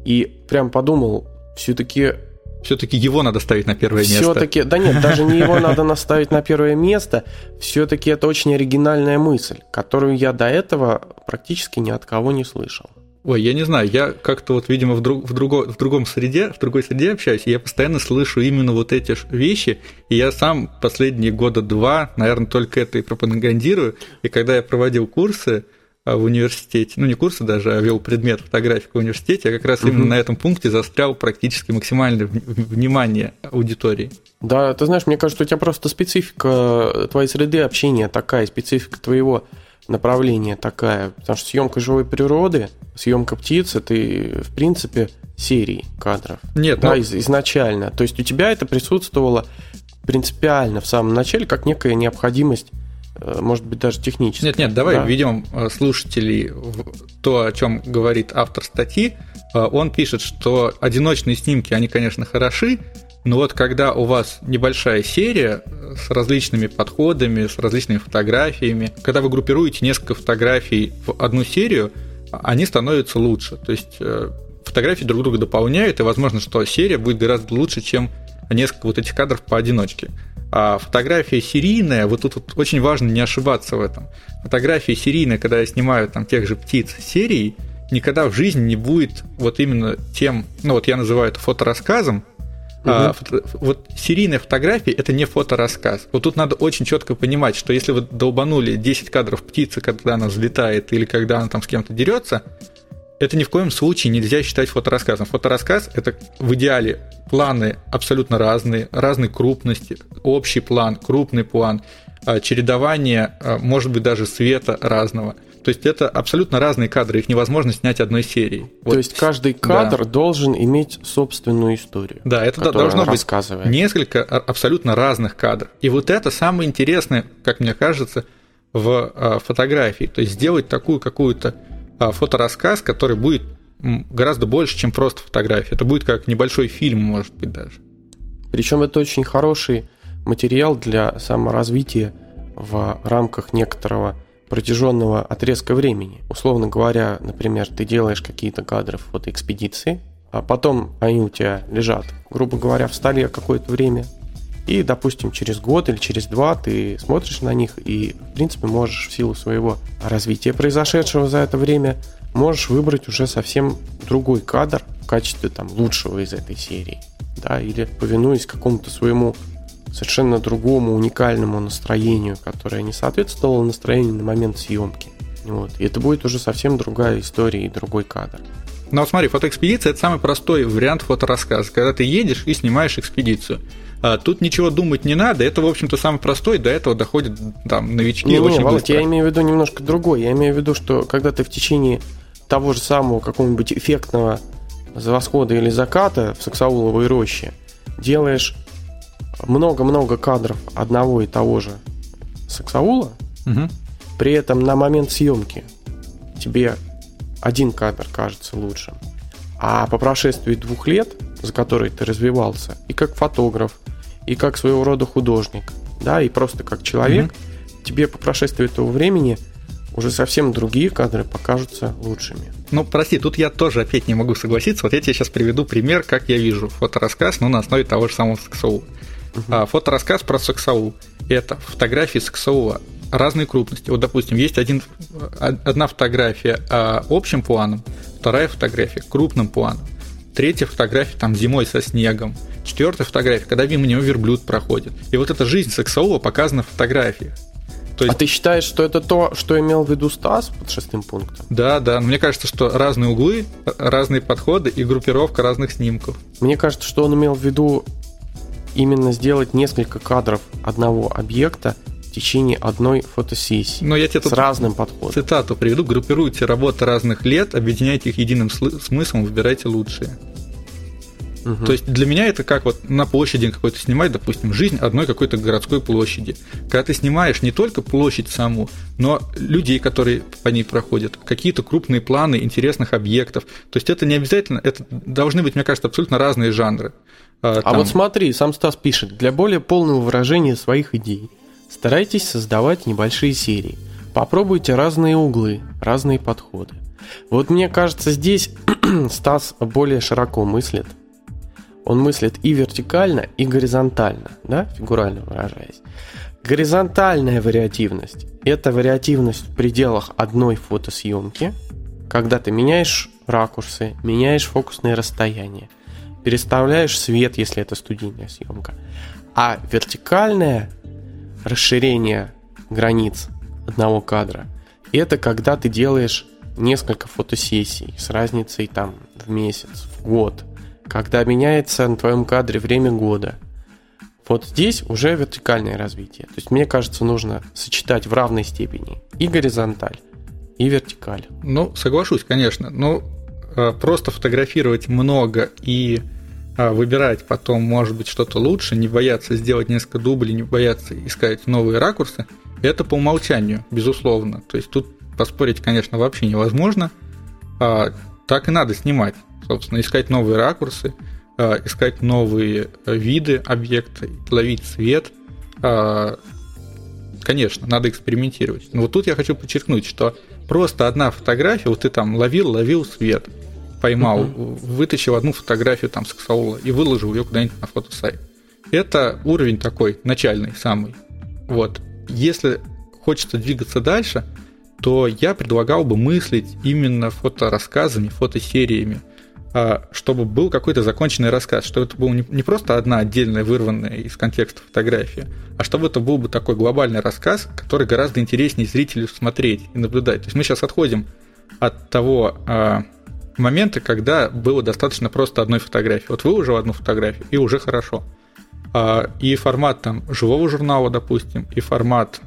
и прям подумал, все-таки... Все-таки его надо ставить на первое место. Все-таки, да нет, даже не его надо наставить на первое место. Все-таки это очень оригинальная мысль, которую я до этого практически ни от кого не слышал. Ой, я не знаю, я как-то вот, видимо, в, друг, в, друго, в другом среде, в другой среде общаюсь, и я постоянно слышу именно вот эти вещи, и я сам последние года два, наверное, только это и пропагандирую, и когда я проводил курсы в университете, ну не курсы даже, а вел предмет фотографика в университете, я как раз угу. именно на этом пункте застрял практически максимальное внимание аудитории. Да, ты знаешь, мне кажется, у тебя просто специфика твоей среды общения такая, специфика твоего направление такая, потому что съемка живой природы, съемка птиц, это, в принципе, серии кадров. Нет, да, но... из, изначально. То есть у тебя это присутствовало принципиально в самом начале, как некая необходимость, может быть, даже техническая. Нет, нет, давай да? введем слушателей в то, о чем говорит автор статьи. Он пишет, что одиночные снимки, они, конечно, хороши, но вот когда у вас небольшая серия с различными подходами, с различными фотографиями, когда вы группируете несколько фотографий в одну серию, они становятся лучше. То есть фотографии друг друга дополняют, и возможно, что серия будет гораздо лучше, чем несколько вот этих кадров поодиночке. А фотография серийная, вот тут вот очень важно не ошибаться в этом. Фотография серийная, когда я снимаю там тех же птиц серии, никогда в жизни не будет вот именно тем, ну вот я называю это фоторассказом. Угу. А, фото, вот серийная фотография – это не фоторассказ. Вот тут надо очень четко понимать, что если вы долбанули десять кадров птицы, когда она взлетает или когда она там с кем-то дерется, это ни в коем случае нельзя считать фоторассказом. Фоторассказ – это в идеале планы абсолютно разные, разной крупности, общий план, крупный план, чередование, может быть, даже света разного. То есть это абсолютно разные кадры, их невозможно снять одной серией. То вот. есть каждый кадр да. должен иметь собственную историю. Да, это должно быть несколько абсолютно разных кадров. И вот это самое интересное, как мне кажется, в фотографии. То есть сделать такую какую-то фоторассказ, который будет гораздо больше, чем просто фотография. Это будет как небольшой фильм, может быть, даже. Причем это очень хороший материал для саморазвития в рамках некоторого протяженного отрезка времени. Условно говоря, например, ты делаешь какие-то кадры фотоэкспедиции, а потом они у тебя лежат, грубо говоря, в столе какое-то время, и, допустим, через год или через два ты смотришь на них и, в принципе, можешь в силу своего развития, произошедшего за это время, можешь выбрать уже совсем другой кадр в качестве там, лучшего из этой серии, да, или повинуясь какому-то своему совершенно другому уникальному настроению, которое не соответствовало настроению на момент съемки. Вот. И это будет уже совсем другая история и другой кадр. Ну вот смотри, фотоэкспедиция – это самый простой вариант фоторассказа, когда ты едешь и снимаешь экспедицию. А тут ничего думать не надо, это, в общем-то, самый простой, до этого доходят там новички не, очень не, Володь, быстро. Я имею в виду немножко другой. Я имею в виду, что когда ты в течение того же самого какого-нибудь эффектного восхода или заката в саксауловой роще делаешь много-много кадров одного и того же саксаула, угу. при этом на момент съемки тебе один кадр кажется лучшим, а по прошествии двух лет, за которые ты развивался, и как фотограф, и как своего рода художник, да, и просто как человек, угу. тебе по прошествии этого времени уже совсем другие кадры покажутся лучшими. Ну, прости, тут я тоже опять не могу согласиться. Вот я тебе сейчас приведу пример, как я вижу фоторассказ, но на основе того же самого саксаула. Uh-huh. Фоторассказ про саксаул – это фотографии саксаула разной крупности. Вот, допустим, есть один, одна фотография общим планом, вторая фотография крупным планом, третья фотография там зимой со снегом, четвертая фотография, когда мимо него верблюд проходит. И вот эта жизнь саксаула показана в фотографиях. То есть... А ты считаешь, что это то, что имел в виду Стас под шестым пунктом? Да, да. Мне кажется, что разные углы, разные подходы и группировка разных снимков. Мне кажется, что он имел в виду именно сделать несколько кадров одного объекта в течение одной фотосессии. Но я тебе с разным подходом. Цитату приведу. Группируйте работы разных лет, объединяйте их единым смыслом, выбирайте лучшие. Угу. То есть для меня это как вот на площади какой-то снимать, допустим, жизнь одной какой-то городской площади. Когда ты снимаешь не только площадь саму, но людей, которые по ней проходят, какие-то крупные планы интересных объектов. То есть это не обязательно, это должны быть, мне кажется, абсолютно разные жанры. А Там... вот смотри, сам Стас пишет: для более полного выражения своих идей старайтесь создавать небольшие серии. Попробуйте разные углы, разные подходы. Вот мне кажется, здесь Стас более широко мыслит. Он мыслит и вертикально, и горизонтально, да, фигурально выражаясь. Горизонтальная вариативность – это вариативность в пределах одной фотосъемки, когда ты меняешь ракурсы, меняешь фокусные расстояния, переставляешь свет, если это студийная съемка. А вертикальное расширение границ одного кадра – это когда ты делаешь несколько фотосессий с разницей там в месяц, в год, когда меняется на твоем кадре время года. Вот здесь уже вертикальное развитие. То есть, мне кажется, нужно сочетать в равной степени и горизонталь, и вертикаль. Ну, соглашусь, конечно. Но просто фотографировать много и выбирать потом, может быть, что-то лучше, не бояться сделать несколько дублей, не бояться искать новые ракурсы, это по умолчанию, безусловно. То есть, тут поспорить, конечно, вообще невозможно. Так и надо снимать. Собственно, искать новые ракурсы, искать новые виды объекта, ловить цвет. Конечно, надо экспериментировать. Но вот тут я хочу подчеркнуть, что просто одна фотография, вот ты там ловил, ловил свет, поймал, uh-huh. вытащил одну фотографию там с Ксаула и выложил ее куда-нибудь на фотосайт. Это уровень такой, начальный, самый. Вот. Если хочется двигаться дальше, то я предлагал бы мыслить именно фоторассказами, фотосериями, чтобы был какой-то законченный рассказ, чтобы это был не просто одна отдельная вырванная из контекста фотография, а чтобы это был бы такой глобальный рассказ, который гораздо интереснее зрителю смотреть и наблюдать. То есть мы сейчас отходим от того а, момента, когда было достаточно просто одной фотографии. Вот выложил одну фотографию, и уже хорошо. А, и формат там живого журнала, допустим, и формат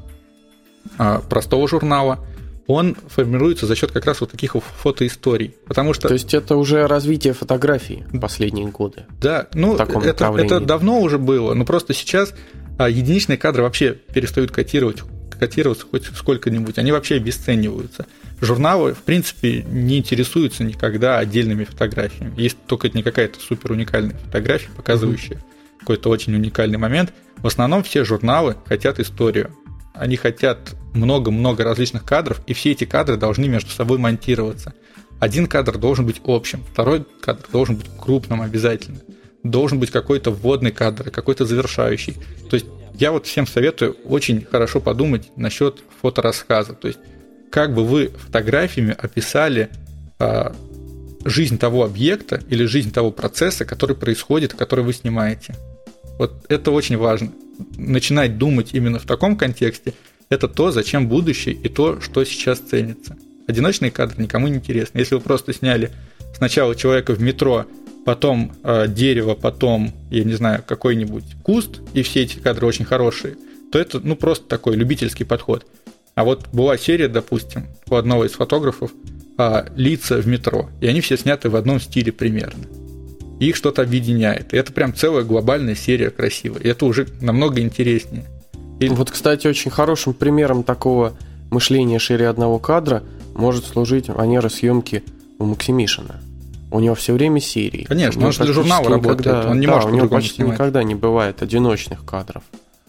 а, простого журнала, он формируется за счет как раз вот таких фотоисторий. Потому что... То есть это уже развитие фотографии в последние годы? Да, ну это, это давно уже было, но просто сейчас единичные кадры вообще перестают котировать, котироваться хоть сколько-нибудь, они вообще обесцениваются. Журналы, в принципе, не интересуются никогда отдельными фотографиями. Есть только не какая-то супер уникальная фотография, показывающая mm-hmm. какой-то очень уникальный момент. В основном все журналы хотят историю. Они хотят много-много различных кадров, и все эти кадры должны между собой монтироваться. Один кадр должен быть общим, второй кадр должен быть крупным обязательно. Должен быть какой-то вводный кадр, какой-то завершающий. То есть я вот всем советую очень хорошо подумать насчет фоторассказа. То есть как бы вы фотографиями описали а, жизнь того объекта или жизнь того процесса, который происходит, который вы снимаете. Вот это очень важно. Начинать думать именно в таком контексте – это то, зачем будущее и то, что сейчас ценится. Одиночные кадры никому не интересны. Если вы просто сняли сначала человека в метро, потом э, дерево, потом, я не знаю, какой-нибудь куст, и все эти кадры очень хорошие, то это ну, просто такой любительский подход. А вот была серия, допустим, у одного из фотографов э, лица в метро, и они все сняты в одном стиле примерно. И их что-то объединяет. И это прям целая глобальная серия красивая. И это уже намного интереснее. И... Вот, кстати, очень хорошим примером такого мышления шире одного кадра может служить манера съемки у Максимишина. У него все время серии. Конечно, он же для журнала работает. Никогда... Он не да, может у него почти снимать. Никогда не бывает одиночных кадров.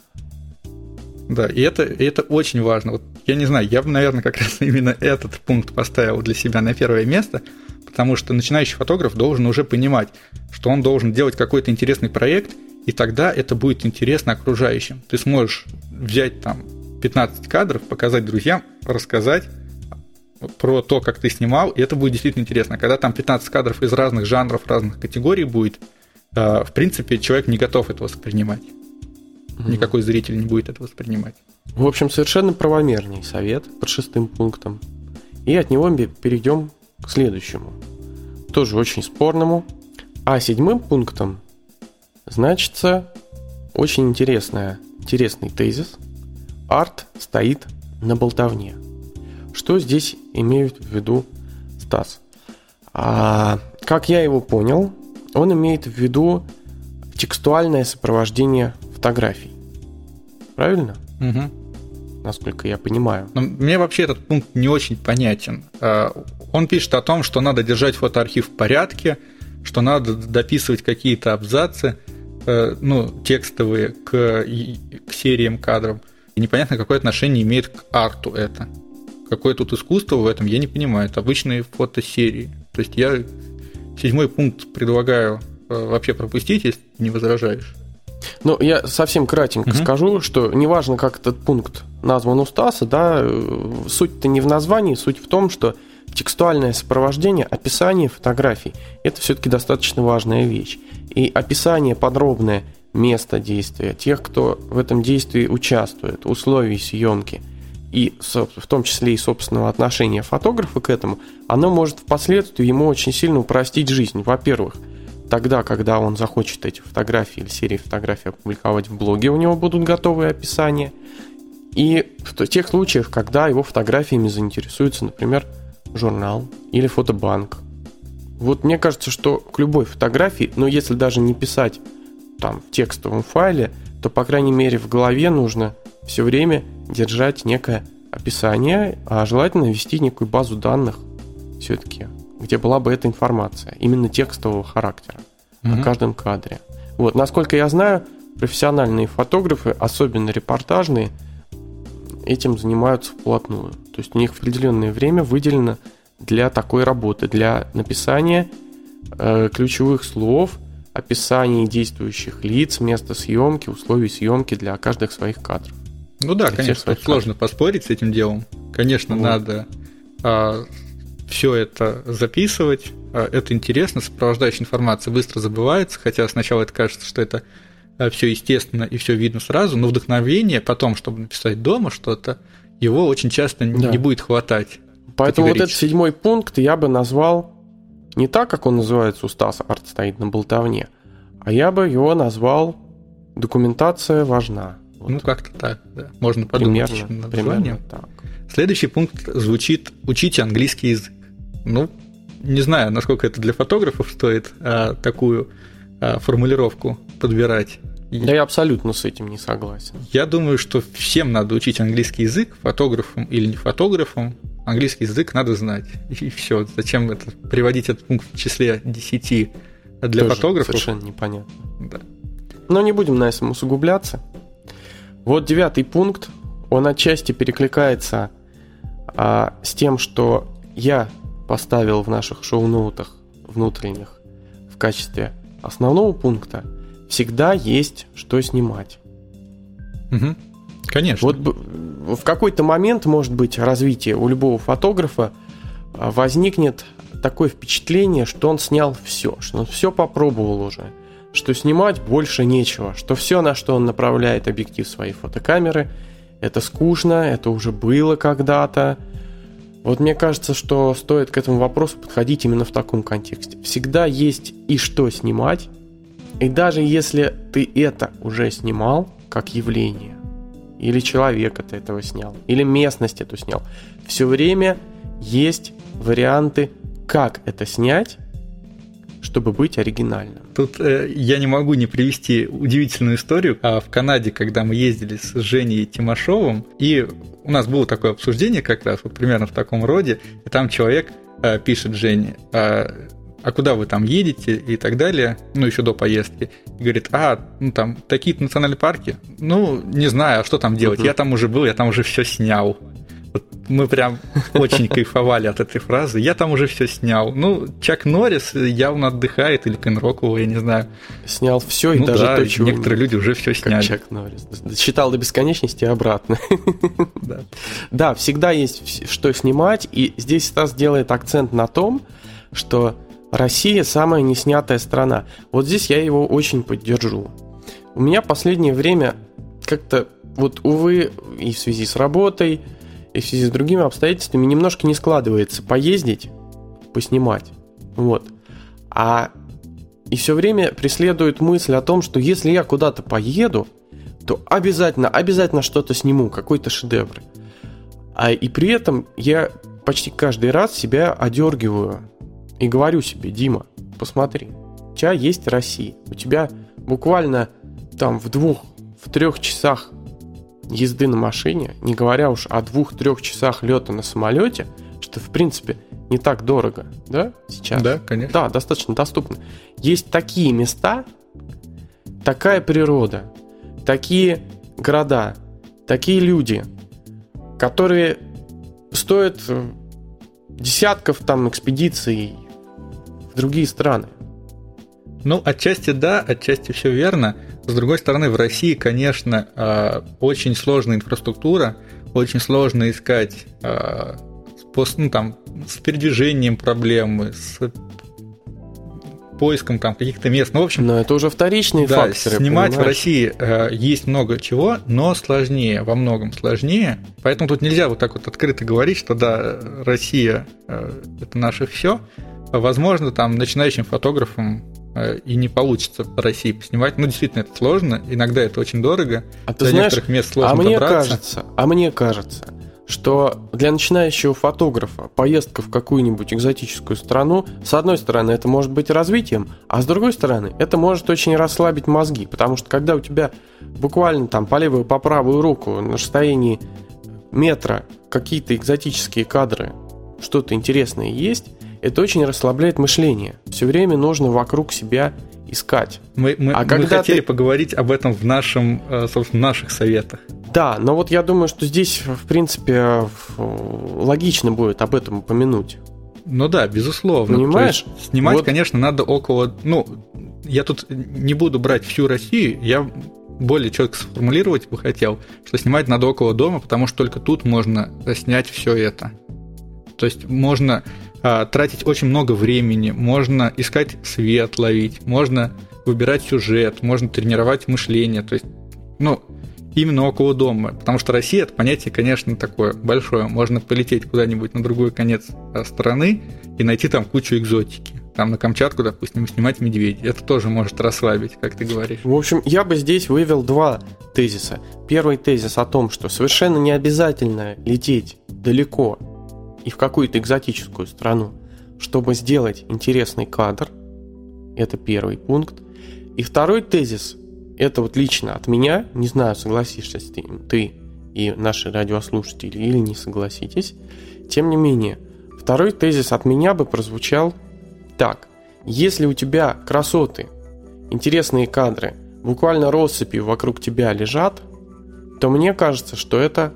Да, и это, и это очень важно. Вот, я не знаю, я бы, наверное, как раз именно этот пункт поставил для себя на первое место, потому что начинающий фотограф должен уже понимать, что он должен делать какой-то интересный проект, и тогда это будет интересно окружающим. Ты сможешь взять там пятнадцать кадров, показать друзьям, рассказать про то, как ты снимал, и это будет действительно интересно. Когда там пятнадцать кадров из разных жанров, разных категорий будет, в принципе, человек не готов это воспринимать. Mm-hmm. Никакой зритель не будет это воспринимать. В общем, совершенно правомерный совет под шестым пунктом. И от него перейдем к следующему, тоже очень спорному. А седьмым пунктом значится очень интересная, интересный тезис арт стоит на болтовне. Что здесь имеет в виду Стас? А, как я его понял, он имеет в виду текстуальное сопровождение фотографий. Правильно? Угу. Насколько я понимаю. Но мне вообще этот пункт не очень понятен. Он пишет о том, что надо держать фотоархив в порядке, что надо дописывать какие-то абзацы, ну, текстовые к, к сериям кадров. И непонятно, какое отношение имеет к арту это. Какое тут искусство в этом, я не понимаю. Это обычные фотосерии. То есть я седьмой пункт предлагаю вообще пропустить, если не возражаешь. Ну, я совсем кратенько угу. скажу, что неважно, как этот пункт назван у Стаса, да, суть-то не в названии, суть в том, что текстуальное сопровождение, описание фотографий – это все-таки достаточно важная вещь. И описание подробное места действия, тех, кто в этом действии участвует, условий съемки, и в том числе и собственного отношения фотографа к этому, оно может впоследствии ему очень сильно упростить жизнь. Во-первых, тогда, когда он захочет эти фотографии или серии фотографий опубликовать в блоге, у него будут готовые описания. И в тех случаях, когда его фотографиями заинтересуется, например, журнал или фотобанк. Вот мне кажется, что к любой фотографии, но если даже не писать там в текстовом файле, то, по крайней мере, в голове нужно все время держать некое описание, а желательно ввести некую базу данных все-таки, где была бы эта информация, именно текстового характера mm-hmm. о каждом кадре. Вот, насколько я знаю, профессиональные фотографы, особенно репортажные, этим занимаются вплотную. То есть у них определенное время выделено для такой работы, для написания э, ключевых слов, описания действующих лиц, места съемки, условий съемки для каждых своих кадров. Ну да, для конечно, сложно поспорить с этим делом. Конечно, вот. Надо а, все это записывать. А, это интересно, сопровождающая информация быстро забывается, хотя сначала это кажется, что это а, все естественно и все видно сразу, но вдохновение потом, чтобы написать дома что-то, его очень часто да. не будет хватать. Поэтому вот этот седьмой пункт я бы назвал не так, как он называется у Стаса «Арт стоит на болтовне», а я бы его назвал «Документация важна». Вот. Ну, как-то так, да. Можно подумать примерно, еще над примерно названием. Так. Следующий пункт звучит «Учите английский язык». Ну, не знаю, насколько это для фотографов стоит а, такую а, формулировку подбирать. Да, я абсолютно с этим не согласен. Я думаю, что всем надо учить английский язык, фотографам или не фотографам. Английский язык надо знать. И все. Зачем это приводить этот пункт в числе десяти для Тоже фотографов? Совершенно непонятно. Да. Но не будем на этом усугубляться. Вот девятый пункт, он отчасти перекликается а, с тем, что я поставил в наших шоу-ноутах внутренних в качестве основного пункта. Всегда есть что снимать. Угу. Конечно. Вот в какой-то момент, может быть, развития у любого фотографа возникнет такое впечатление, что он снял все, что он все попробовал уже, что снимать больше нечего, что все, на что он направляет объектив своей фотокамеры, это скучно, это уже было когда-то. Вот мне кажется, что стоит к этому вопросу подходить именно в таком контексте. Всегда есть и что снимать, и даже если ты это уже снимал как явление, или человека ты этого снял, или местность эту снял, все время есть варианты, как это снять, чтобы быть оригинальным. Тут э, я не могу не привести удивительную историю. А в Канаде, когда мы ездили с Женей Тимошовым, и у нас было такое обсуждение как раз вот примерно в таком роде, и там человек э, пишет Жене, э, а куда вы там едете и так далее, ну, еще до поездки, и говорит, а, ну, там, такие-то национальные парки, ну, не знаю, а что там делать, uh-huh. я там уже был, я там уже все снял. Вот мы прям очень кайфовали от этой фразы. Я там уже все снял. Ну, Чак Норрис явно отдыхает, или Кен Роквелл, я не знаю. Снял все, и ну, даже да, то, чего... некоторые люди уже все сняли. Как Чак Норрис. Читал до бесконечности и обратно. Да. Да, всегда есть что снимать, и здесь Стас делает акцент на том, что Россия самая неснятая страна. Вот здесь я его очень поддержу. У меня в последнее время как-то, вот, увы, и в связи с работой, и в связи с другими обстоятельствами немножко не складывается поездить, поснимать. Вот. А и все время преследует мысль о том, что если я куда-то поеду, то обязательно, обязательно что-то сниму, какой-то шедевр. А и при этом я почти каждый раз себя одергиваю и говорю себе: Дима, посмотри, у тебя есть Россия, у тебя буквально там в двух, в трех часах езды на машине, не говоря уж о двух-трех часах лета на самолете, что в принципе не так дорого, да, сейчас? Да, конечно. Да, достаточно доступно. Есть такие места, такая природа, такие города, такие люди, которые стоят десятков там экспедиций в другие страны. Ну, отчасти да, отчасти все верно. С другой стороны, в России, конечно, очень сложная инфраструктура, очень сложно искать ну, там, с передвижением проблемы, с поиском там каких-то мест. Ну, в общем, но это уже вторичные да, факторы. Снимать понимаешь? в России э, есть много чего, но сложнее, во многом сложнее. Поэтому тут нельзя вот так вот открыто говорить, что да, Россия э, это наше все. Возможно, там начинающим фотографам э, и не получится по России поснимать. Ну, действительно, это сложно. Иногда это очень дорого. А ты До знаешь, некоторых мест сложно а мне добраться. кажется, а мне кажется, что для начинающего фотографа поездка в какую-нибудь экзотическую страну, с одной стороны, это может быть развитием, а с другой стороны, это может очень расслабить мозги, потому что когда у тебя буквально там по левую, по правую руку на расстоянии метра какие-то экзотические кадры, что-то интересное есть, это очень расслабляет мышление. Все время нужно вокруг себя искать. Мы, мы, а мы когда хотели ты... поговорить об этом в нашем, собственно, наших советах. Да, но вот я думаю, что здесь, в принципе, логично будет об этом упомянуть. Ну да, безусловно. Понимаешь? То есть снимать, вот... конечно, надо около... Ну, я тут не буду брать всю Россию, я более четко сформулировать бы хотел, что снимать надо около дома, потому что только тут можно снять все это. То есть можно а, тратить очень много времени, можно искать свет, ловить, можно выбирать сюжет, можно тренировать мышление. То есть, ну... Именно около дома, потому что Россия – это понятие, конечно, такое большое. Можно полететь куда-нибудь на другой конец страны и найти там кучу экзотики. Там на Камчатку, допустим, снимать медведей. Это тоже может расслабить, как ты говоришь. В общем, я бы здесь вывел два тезиса. Первый тезис о том, что совершенно не обязательно лететь далеко и в какую-то экзотическую страну, чтобы сделать интересный кадр. Это первый пункт. И второй тезис – это вот лично от меня, не знаю, согласишься с ты, ты и наши радиослушатели или не согласитесь. Тем не менее, второй тезис от меня бы прозвучал так. Если у тебя красоты, интересные кадры буквально россыпью вокруг тебя лежат, то мне кажется, что это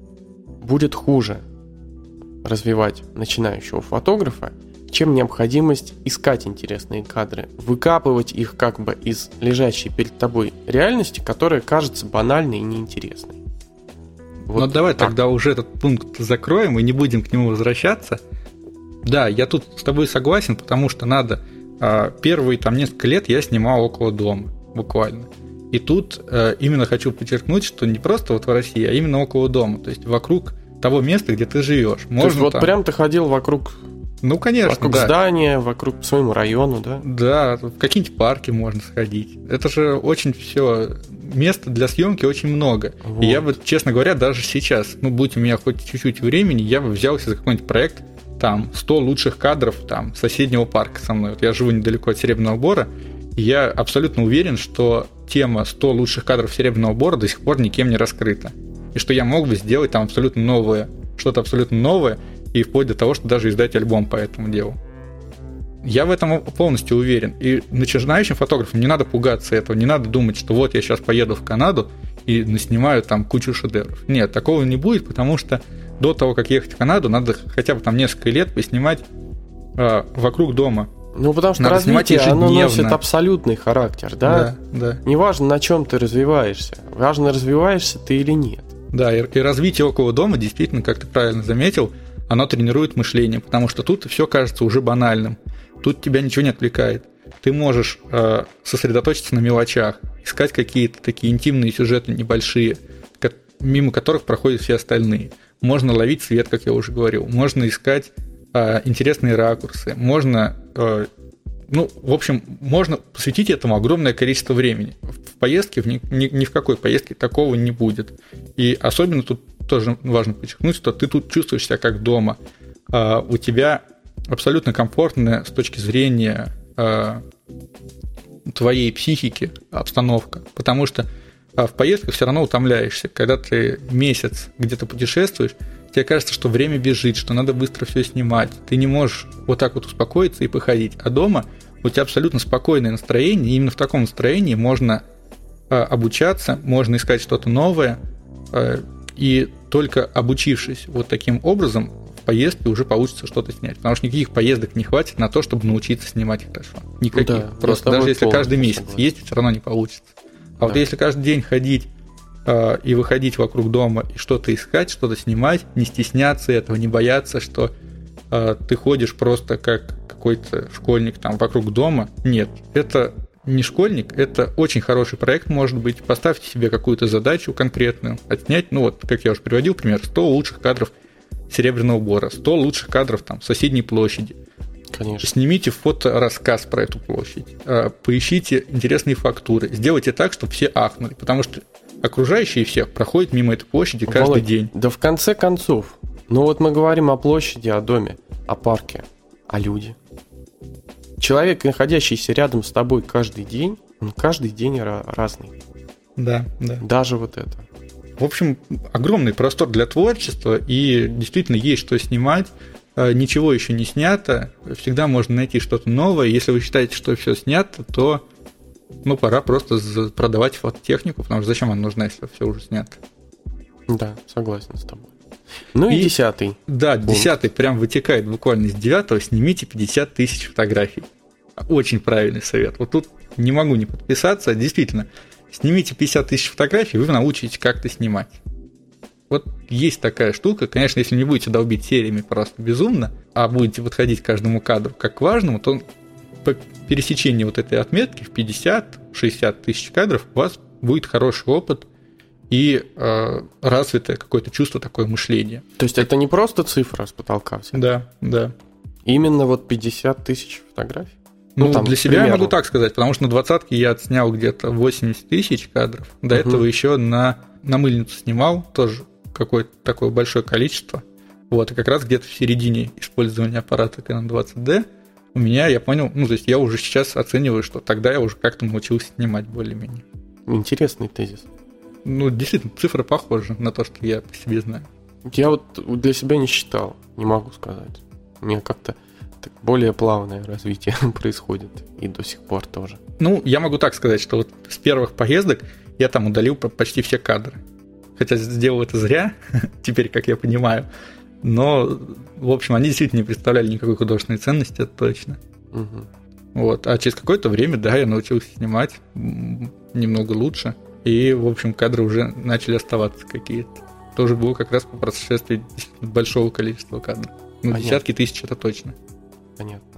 будет хуже развивать начинающего фотографа, чем необходимость искать интересные кадры, выкапывать их как бы из лежащей перед тобой реальности, которая кажется банальной и неинтересной. Вот. Ну давай так. Тогда уже этот пункт закроем и не будем к нему возвращаться. Да, я тут с тобой согласен, потому что надо... Первые там несколько лет я снимал около дома, буквально. И тут именно хочу подчеркнуть, что не просто вот в России, а именно около дома, то есть вокруг того места, где ты живешь. Можно то есть вот там... прям ты ходил вокруг... Ну, конечно, вокруг да. здания, вокруг по своему району, да? Да, в какие-нибудь парки можно сходить. Это же очень все... Места для съемки очень много. Вот. И я бы, честно говоря, даже сейчас, ну, будь у меня хоть чуть-чуть времени, я бы взялся за какой-нибудь проект, там, сто лучших кадров там, соседнего парка со мной. Вот я живу недалеко от Серебряного Бора, и я абсолютно уверен, что тема сто лучших кадров Серебряного Бора до сих пор никем не раскрыта. И что я мог бы сделать там абсолютно новое, что-то абсолютно новое, и вплоть до того, что даже издать альбом по этому делу. Я в этом полностью уверен. И начинающим фотографам не надо пугаться этого, не надо думать, что вот я сейчас поеду в Канаду и наснимаю там кучу шедевров. Нет, такого не будет, потому что до того, как ехать в Канаду, надо хотя бы там несколько лет поснимать э, вокруг дома. Ну, потому что надо развитие, оно носит абсолютный характер, да? Да, да. Неважно, на чем ты развиваешься, важно, развиваешься ты или нет. Да, и, и развитие около дома, действительно, как ты правильно заметил, оно тренирует мышление, потому что тут все кажется уже банальным. Тут тебя ничего не отвлекает. Ты можешь э, сосредоточиться на мелочах, искать какие-то такие интимные сюжеты небольшие, как, мимо которых проходят все остальные. Можно ловить свет, как я уже говорил. Можно искать э, интересные ракурсы. Можно, э, ну, в общем, можно посвятить этому огромное количество времени. поездке, ни, ни, ни в какой поездке такого не будет. И особенно тут тоже важно подчеркнуть, что ты тут чувствуешь себя как дома. А, у тебя абсолютно комфортная с точки зрения а, твоей психики обстановка, потому что а, в поездках все равно утомляешься. Когда ты месяц где-то путешествуешь, тебе кажется, что время бежит, что надо быстро все снимать. Ты не можешь вот так вот успокоиться и походить. А дома у тебя абсолютно спокойное настроение, и именно в таком настроении можно а, обучаться, можно искать что-то новое, а, и только обучившись вот таким образом, в поездке уже получится что-то снять. Потому что никаких поездок не хватит на то, чтобы научиться снимать хорошо. Никаких. Да, просто даже если каждый месяц согласен. Ездить, все равно не получится. А да. вот если каждый день ходить э, и выходить вокруг дома и что-то искать, что-то снимать, не стесняться этого, не бояться, что э, ты ходишь просто как какой-то школьник там вокруг дома. Нет, это не школьник, это очень хороший проект, может быть. Поставьте себе какую-то задачу конкретную, отснять, ну вот, как я уже приводил пример, сто лучших кадров Серебряного Бора, сто лучших кадров там соседней площади. Конечно. Снимите фоторассказ про эту площадь, поищите интересные фактуры, сделайте так, чтобы все ахнули, потому что окружающие все проходят мимо этой площади каждый Володь, день. Да в конце концов, ну вот мы говорим о площади, о доме, о парке, о люди. Человек, находящийся рядом с тобой каждый день, он каждый день разный. Да, да. Даже вот это. В общем, огромный простор для творчества, и действительно есть что снимать. Ничего еще не снято, всегда можно найти что-то новое. Если вы считаете, что все снято, то ну, пора просто продавать фототехнику, потому что зачем она нужна, если все уже снято? Да, согласен с тобой. Ну и, и десятый. Да, пункт. Десятый прям вытекает буквально из девятого. Снимите пятьдесят тысяч фотографий. Очень правильный совет. Вот тут не могу не подписаться. Действительно, снимите пятьдесят тысяч фотографий, вы научитесь как-то снимать. Вот есть такая штука. Конечно, если не будете долбить сериями просто безумно, а будете подходить к каждому кадру как к важному, то по пересечении вот этой отметки в пятьдесят-шестьдесят тысяч кадров у вас будет хороший опыт и э, развитое какое-то чувство, такое мышление. То есть это не просто цифра с потолка? Вся? Да, да. Именно вот пятьдесят тысяч фотографий? Ну, ну там, для себя я могу так сказать, потому что на двадцатке я отснял где-то восемьдесят тысяч кадров. До угу. этого еще на, на мыльницу снимал тоже какое-то такое большое количество. Вот, и как раз где-то в середине использования аппарата Canon двадцать ди у меня, я понял, ну, то есть я уже сейчас оцениваю, что тогда я уже как-то научился снимать более-менее. Интересный тезис. Ну, действительно, цифра похожа на то, что я по себе знаю. Я вот для себя не считал, не могу сказать. У меня как-то так более плавное развитие происходит, и до сих пор тоже. Ну, я могу так сказать, что вот с первых поездок я там удалил почти все кадры. Хотя сделал это зря, теперь, как я понимаю. Но, в общем, они действительно не представляли никакой художественной ценности, это точно. Угу. Вот. А через какое-то время, да, я научился снимать немного лучше. И, в общем, кадры уже начали оставаться какие-то. Тоже было как раз по прошествии большого количества кадров. Ну, Понятно. Десятки тысяч это точно. Понятно.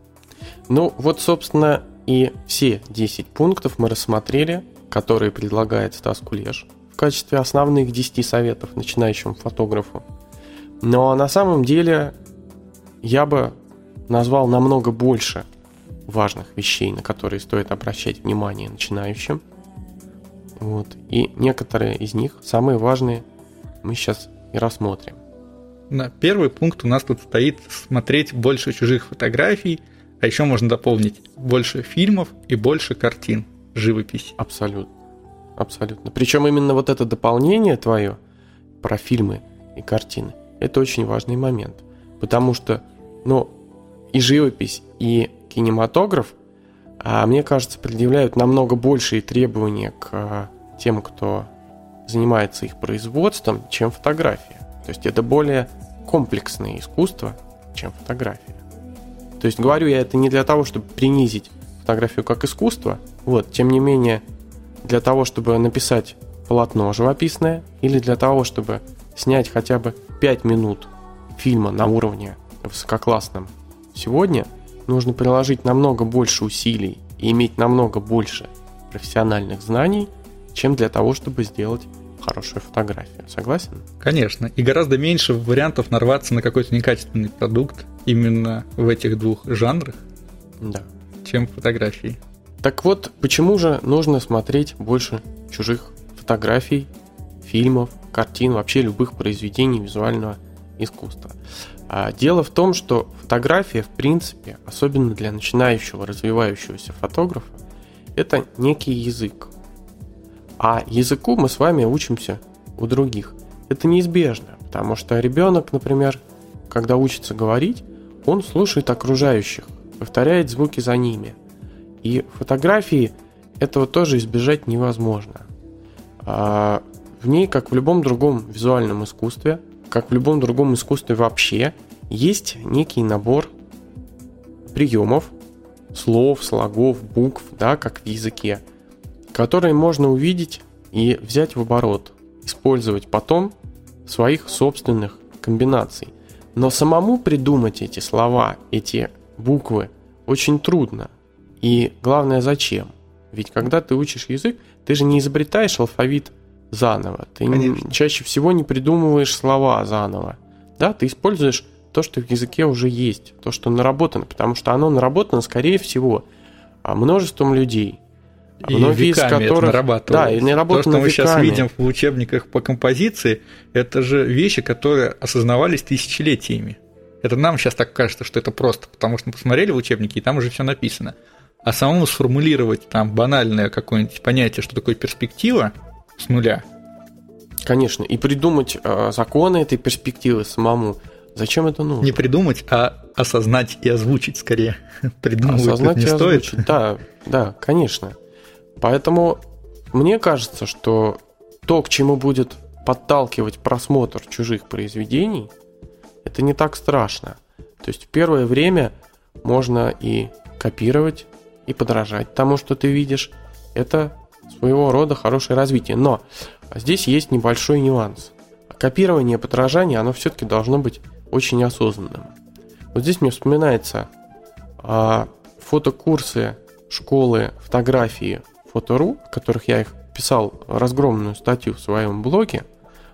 Ну, вот, собственно, и все десять пунктов мы рассмотрели, которые предлагает Стас Кулеш в качестве основных десяти советов начинающему фотографу. Но на самом деле я бы назвал намного больше важных вещей, на которые стоит обращать внимание начинающим. Вот. И некоторые из них, самые важные, мы сейчас и рассмотрим. На первый пункт у нас тут стоит смотреть больше чужих фотографий, а еще можно дополнить больше фильмов и больше картин, живописи. Абсолютно. Абсолютно. Причем именно вот это дополнение твое про фильмы и картины, это очень важный момент. Потому что, ну, и живопись, и кинематограф, а мне кажется, предъявляют намного большие требования к тем, кто занимается их производством, чем фотография. То есть это более комплексное искусство, чем фотография. То есть говорю я это не для того, чтобы принизить фотографию как искусство, вот, тем не менее, для того, чтобы написать полотно живописное, или для того, чтобы снять хотя бы пять минут фильма на уровне высококлассном сегодня, нужно приложить намного больше усилий и иметь намного больше профессиональных знаний, чем для того, чтобы сделать хорошую фотографию. Согласен? Конечно. И гораздо меньше вариантов нарваться на какой-то некачественный продукт именно в этих двух жанрах, да, чем в фотографии. Так вот, почему же нужно смотреть больше чужих фотографий, фильмов, картин, вообще любых произведений визуального искусства? Дело в том, что фотография, в принципе, особенно для начинающего, развивающегося фотографа, это некий язык. А языку мы с вами учимся у других. Это неизбежно, потому что ребенок, например, когда учится говорить, он слушает окружающих, повторяет звуки за ними. И фотографии этого тоже избежать невозможно. В ней, как в любом другом визуальном искусстве, как в любом другом искусстве вообще, есть некий набор приемов, слов, слогов, букв, да, как в языке, которые можно увидеть и взять в оборот, использовать потом в своих собственных комбинаций. Но самому придумать эти слова, эти буквы очень трудно. И главное, зачем? Ведь когда ты учишь язык, ты же не изобретаешь алфавит заново. Ты не, чаще всего не придумываешь слова заново. Да, ты используешь то, что в языке уже есть, то, что наработано, потому что оно наработано, скорее всего, множеством людей. И многие из которых, это да, и наработано то, что мы веками. Сейчас видим в учебниках по композиции, это же вещи, которые осознавались тысячелетиями. Это нам сейчас так кажется, что это просто, потому что мы посмотрели в учебники, и там уже все написано. А самому сформулировать там банальное какое-нибудь понятие, что такое перспектива с нуля. Конечно, и придумать э, законы этой перспективы самому. Зачем это нужно? Не придумать, а осознать и озвучить скорее. Придумывать осознать не и стоит. Озвучить. Да, да, конечно. Поэтому мне кажется, что то, к чему будет подталкивать просмотр чужих произведений, это не так страшно. То есть в первое время можно и копировать, и подражать тому, что ты видишь. Это своего рода хорошее развитие. Но здесь есть небольшой нюанс. Копирование, подражание, оно все-таки должно быть очень осознанным. Вот здесь мне вспоминается а, фотокурсы школы фотографии Фото.ру, в которых я их писал разгромную статью в своем блоге.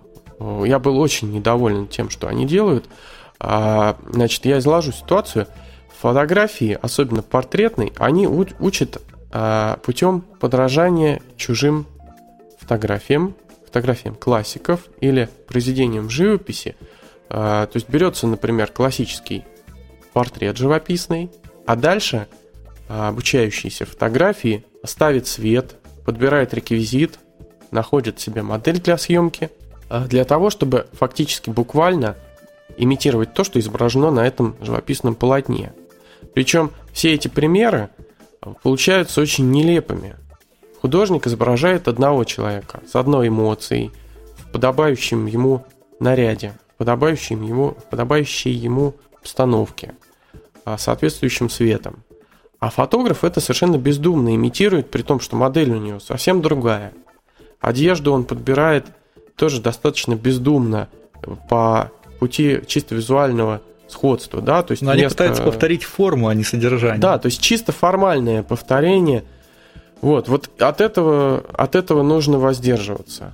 Я был очень недоволен тем, что они делают. А, значит, я изложу ситуацию. Фотографии, особенно портретной, они учат а, путем подражания чужим фотографиям, фотографиям классиков или произведениям в живописи. А, то есть берется, например, классический портрет живописный, а дальше а, обучающиеся фотографии ставит свет, подбирает реквизит, находит себе модель для съемки, а, для того, чтобы фактически буквально имитировать то, что изображено на этом живописном полотне. Причем все эти примеры получаются очень нелепыми. Художник изображает одного человека с одной эмоцией, в подобающем ему наряде, в подобающем ему, в подобающей ему обстановке, соответствующим светом. А фотограф это совершенно бездумно имитирует, при том, что модель у него совсем другая. Одежду он подбирает тоже достаточно бездумно по пути чисто визуального сходства, да, то есть но вместо... они пытаются повторить форму, а не содержание. Да, то есть чисто формальное повторение. Вот, вот от этого, от этого нужно воздерживаться.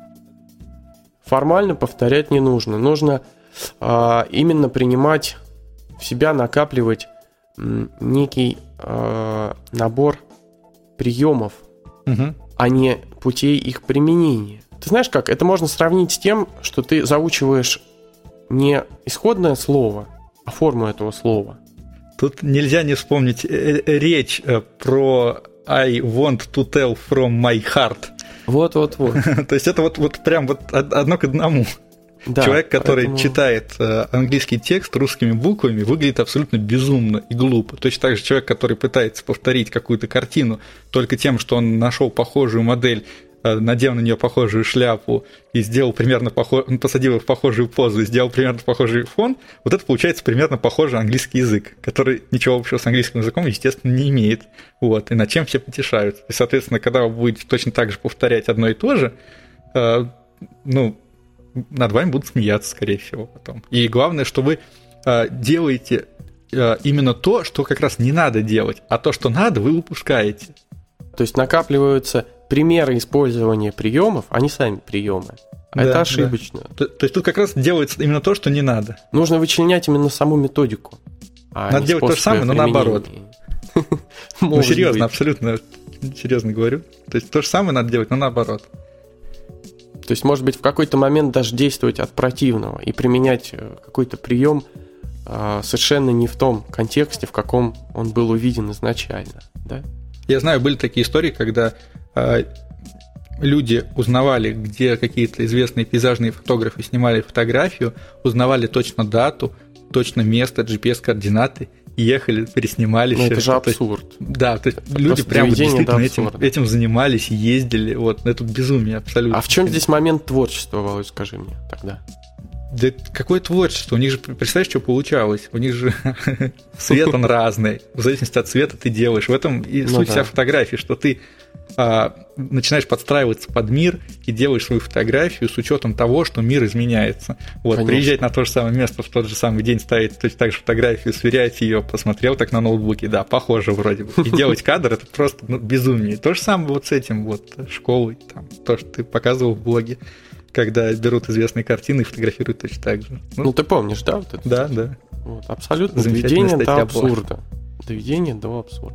Формально повторять не нужно. Нужно а, именно принимать в себя, накапливать м, некий а, набор приемов, угу. а не путей их применения. Ты знаешь как? Это можно сравнить с тем, что ты заучиваешь не исходное слово, а форму этого слова. Тут нельзя не вспомнить речь про I want to tell from my heart. Вот-вот-вот. То есть это вот, вот прям вот одно к одному. Да, человек, который поэтому... читает английский текст русскими буквами, выглядит абсолютно безумно и глупо. Точно так же человек, который пытается повторить какую-то картину только тем, что он нашел похожую модель, надел на нее похожую шляпу и сделал примерно похож... он посадил их в похожую позу и сделал примерно похожий фон, вот это получается примерно похожий английский язык, который ничего общего с английским языком, естественно, не имеет. Вот, и над чем все потешаются. И, соответственно, когда вы будете точно так же повторять одно и то же, э, ну, над вами будут смеяться, скорее всего, потом. И главное, что вы э, делаете э, именно то, что как раз не надо делать, а то, что надо, вы выпускаете. То есть накапливаются примеры использования приемов, а не сами приемы. А да, это ошибочно. Да. То, то есть тут как раз делается именно то, что не надо. Нужно вычленять именно саму методику. А надо делать то же самое, но наоборот. Ну, серьезно, абсолютно серьезно говорю. То есть то же самое надо делать, но наоборот. То есть, может быть, в какой-то момент даже действовать от противного и применять какой-то прием совершенно не в том контексте, в каком он был увиден изначально, да? Я знаю, были такие истории, когда э, люди узнавали, где какие-то известные пейзажные фотографы снимали фотографию, узнавали точно дату, точно место, джи пи эс-координаты, и ехали, переснимали. Ну, это же абсурд. То есть, да, то есть люди прямо действительно этим, этим занимались, ездили. Вот, это безумие абсолютно. А в чем здесь момент творчества, Володь, скажи мне тогда? Да какое творчество? У них же, представляешь, что получалось? У них же цвет он разный. В зависимости от цвета ты делаешь. В этом и суть вся фотографии, что ты а, начинаешь подстраиваться под мир и делаешь свою фотографию с учетом того, что мир изменяется. Вот, конечно. Приезжать на то же самое место в тот же самый день, ставить точно так же фотографию, сверять ее, посмотрел так на ноутбуке, да, похоже вроде бы. И делать кадр — это просто ну, безумие. То же самое вот с этим вот школой, там, то, что ты показывал в блоге, когда берут известные картины и фотографируют точно так же. Ну, ну ты помнишь, да? Вот это? Да, да. Вот, абсолютно доведение до абсурда. Доведение до абсурда.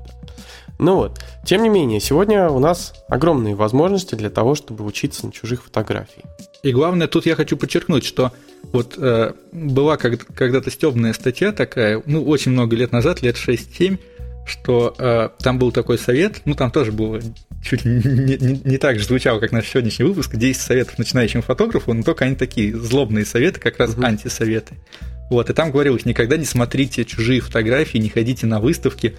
Ну вот, тем не менее, сегодня у нас огромные возможности для того, чтобы учиться на чужих фотографиях. И главное, тут я хочу подчеркнуть, что вот э, была когда-то стёбная статья такая, ну, очень много лет назад, лет шесть-семь, что э, там был такой совет, ну, там тоже было чуть не, не, не так же звучало, как наш сегодняшний выпуск, десять советов начинающему фотографу, но только они такие злобные советы, как раз угу. антисоветы. Вот, и там говорилось, никогда не смотрите чужие фотографии, не ходите на выставки,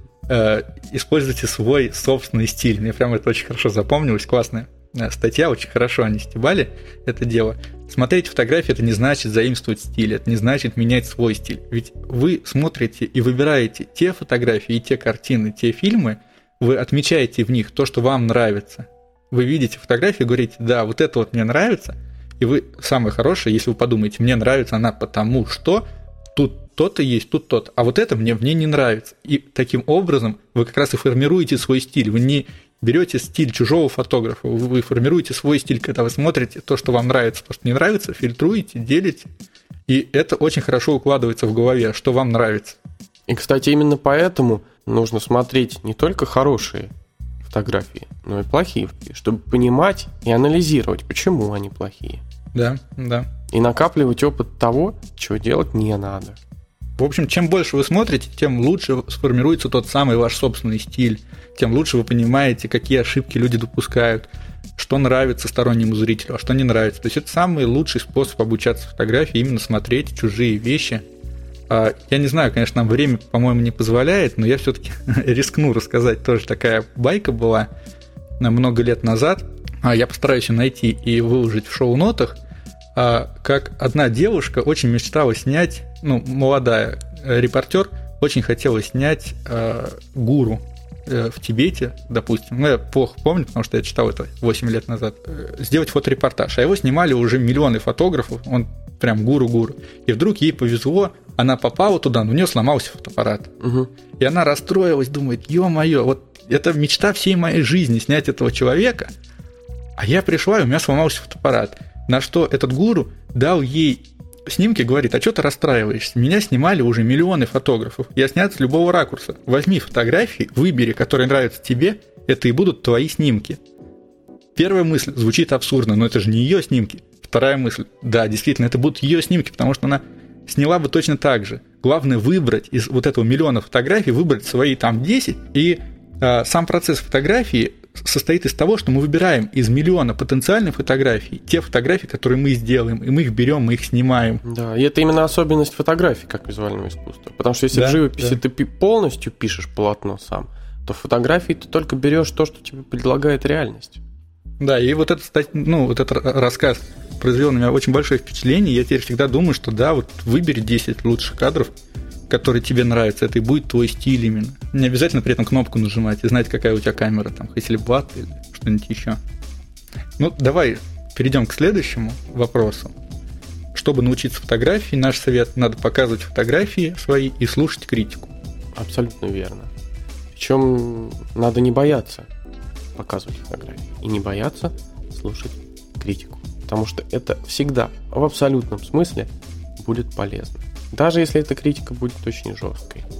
э, используйте свой собственный стиль. Мне прям это очень хорошо запомнилось, классная статья, очень хорошо они стебали это дело. Смотреть фотографии — это не значит заимствовать стиль, это не значит менять свой стиль. Ведь вы смотрите и выбираете те фотографии, и те картины, те фильмы, вы отмечаете в них то, что вам нравится. Вы видите фотографию и говорите, да, вот это вот мне нравится, и вы самое хорошее, если вы подумаете, мне нравится она потому что тут то-то есть, тут то-то, а вот это мне в ней не нравится. И таким образом вы как раз и формируете свой стиль. Вы не берете стиль чужого фотографа, вы формируете свой стиль, когда вы смотрите то, что вам нравится, то, что не нравится, фильтруете, делите, и это очень хорошо укладывается в голове, что вам нравится. И, кстати, именно поэтому нужно смотреть не только хорошие фотографии, но и плохие, чтобы понимать и анализировать, почему они плохие. Да, да. И накапливать опыт того, чего делать не надо. В общем, чем больше вы смотрите, тем лучше сформируется тот самый ваш собственный стиль, тем лучше вы понимаете, какие ошибки люди допускают, что нравится стороннему зрителю, а что не нравится. То есть это самый лучший способ обучаться фотографии, именно смотреть чужие вещи. Я не знаю, конечно, нам время, по-моему, не позволяет, но я все-таки рискну рассказать. Тоже такая байка была много лет назад. Я постараюсь ее найти и выложить в шоу-нотах. Как одна девушка очень мечтала снять, ну, молодая репортер, очень хотела снять гуру в Тибете, допустим, ну, я плохо помню, потому что я читал это восемь лет назад, сделать фоторепортаж, а его снимали уже миллионы фотографов, он прям гуру-гуру, и вдруг ей повезло, она попала туда, но у нее сломался фотоаппарат, угу. И она расстроилась, думает, ё-моё, вот это мечта всей моей жизни, снять этого человека, а я пришла, и у меня сломался фотоаппарат, на что этот гуру дал ей снимки, говорит, а что ты расстраиваешься? Меня снимали уже миллионы фотографов. Я снят с любого ракурса. Возьми фотографии, выбери, которые нравятся тебе, это и будут твои снимки. Первая мысль звучит абсурдно, но это же не ее снимки. Вторая мысль, да, действительно, это будут ее снимки, потому что она сняла бы точно так же. Главное выбрать из вот этого миллиона фотографий, выбрать свои там десять, и а, сам процесс фотографии состоит из того, что мы выбираем из миллиона потенциальных фотографий те фотографии, которые мы сделаем, и мы их берем, мы их снимаем. Да, и это именно особенность фотографии как визуального искусства. Потому что если да, в живописи да. ты полностью пишешь полотно сам, то в фотографии ты только берешь то, что тебе предлагает реальность. Да, и вот этот, ну, вот этот рассказ произвел на меня очень большое впечатление. Я теперь всегда думаю, что да, вот выбери десять лучших кадров, который тебе нравится, это и будет твой стиль именно. Не обязательно при этом кнопку нажимать и знать, какая у тебя камера, там, Hasselblad или что-нибудь еще. Ну, давай перейдем к следующему вопросу. Чтобы научиться фотографии, наш совет – надо показывать фотографии свои и слушать критику. Абсолютно верно. Причем надо не бояться показывать фотографии и не бояться слушать критику, потому что это всегда в абсолютном смысле будет полезно. Даже если эта критика будет очень жесткой.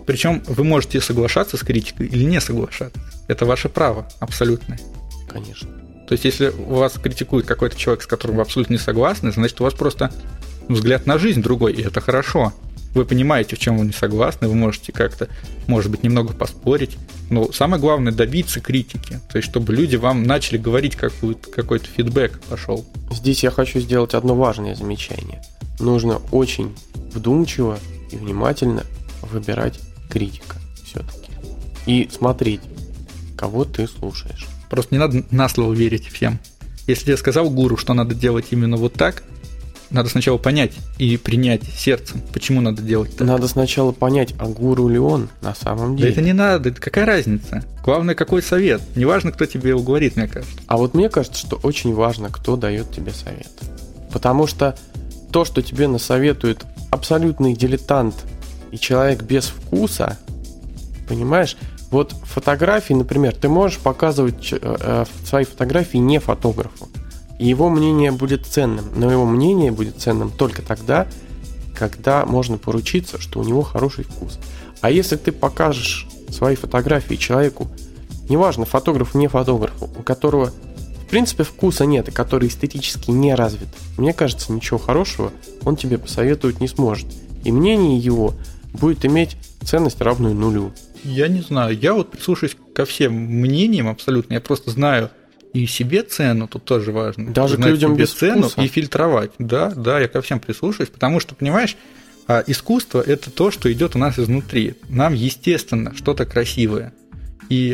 Причем вы можете соглашаться с критикой или не соглашаться. Это ваше право абсолютное. Конечно. То есть, если у вас критикует какой-то человек, с которым вы абсолютно не согласны, значит, у вас просто взгляд на жизнь другой, и это хорошо. Вы понимаете, в чем вы не согласны, вы можете как-то, может быть, немного поспорить, но самое главное — добиться критики, то есть чтобы люди вам начали говорить, какой-то, какой-то фидбэк пошел. Здесь я хочу сделать одно важное замечание. Нужно очень вдумчиво и внимательно выбирать критика все-таки. И смотреть, кого ты слушаешь. Просто не надо на слово верить всем. Если тебе сказал гуру, что надо делать именно вот так, надо сначала понять и принять сердцем, почему надо делать так. Надо сначала понять, а гуру ли он на самом деле. Да это не надо, это какая разница? Главное, какой совет. Неважно, кто тебе его говорит, мне кажется. А вот мне кажется, что очень важно, кто дает тебе совет. Потому что то, что тебе насоветует абсолютный дилетант и человек без вкуса, понимаешь, вот фотографии, например, ты можешь показывать э, свои фотографии не фотографу, и его мнение будет ценным, но его мнение будет ценным только тогда, когда можно поручиться, что у него хороший вкус. А если ты покажешь свои фотографии человеку, неважно, фотографу, не фотографу, у которого в принципе вкуса нет и который эстетически не развит, мне кажется, ничего хорошего он тебе посоветовать не сможет. И мнение его будет иметь ценность, равную нулю. Я не знаю, я вот прислушаюсь ко всем мнениям абсолютно, я просто знаю и себе цену, тут тоже важно. Даже знать к людям себе без цену вкуса. И фильтровать. Да, да, я ко всем прислушаюсь, потому что, понимаешь, искусство – это то, что идет у нас изнутри. Нам, естественно, что-то красивое. И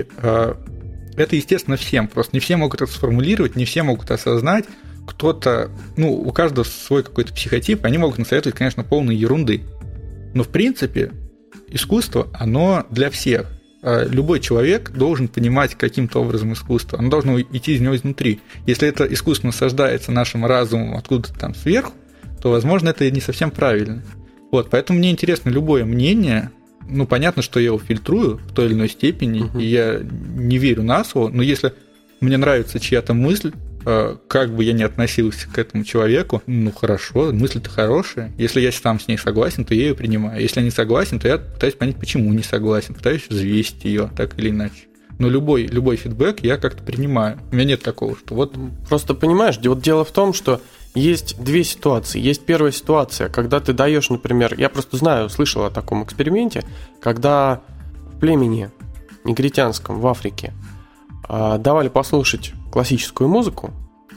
это, естественно, всем. Просто не все могут это сформулировать, не все могут осознать. Кто-то, ну, у каждого свой какой-то психотип, они могут насоветовать, конечно, полной ерунды. Но, в принципе, искусство, оно для всех. Любой человек должен понимать каким-то образом искусство. Оно должно идти из него изнутри. Если это искусство насаждается нашим разумом откуда-то там сверху, то, возможно, это не совсем правильно. Вот, поэтому мне интересно любое мнение. Ну, понятно, что я его фильтрую в той или иной степени, uh-huh. и я не верю на слово, но если мне нравится чья-то мысль, как бы я ни относился к этому человеку, ну, хорошо, мысль-то хорошая. Если я сам с ней согласен, то я ее принимаю. Если я не согласен, то я пытаюсь понять, почему не согласен, пытаюсь взвесить ее так или иначе. Но любой, любой фидбэк я как-то принимаю. У меня нет такого, что вот... Просто понимаешь, вот дело в том, что есть две ситуации. Есть первая ситуация, когда ты даешь, например, я просто знаю, слышал о таком эксперименте, когда в племени негритянском в Африке давали послушать классическую музыку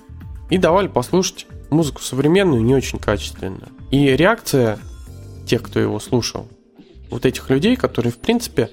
и давали послушать музыку современную, не очень качественную. И реакция тех, кто его слушал, вот этих людей, которые, в принципе,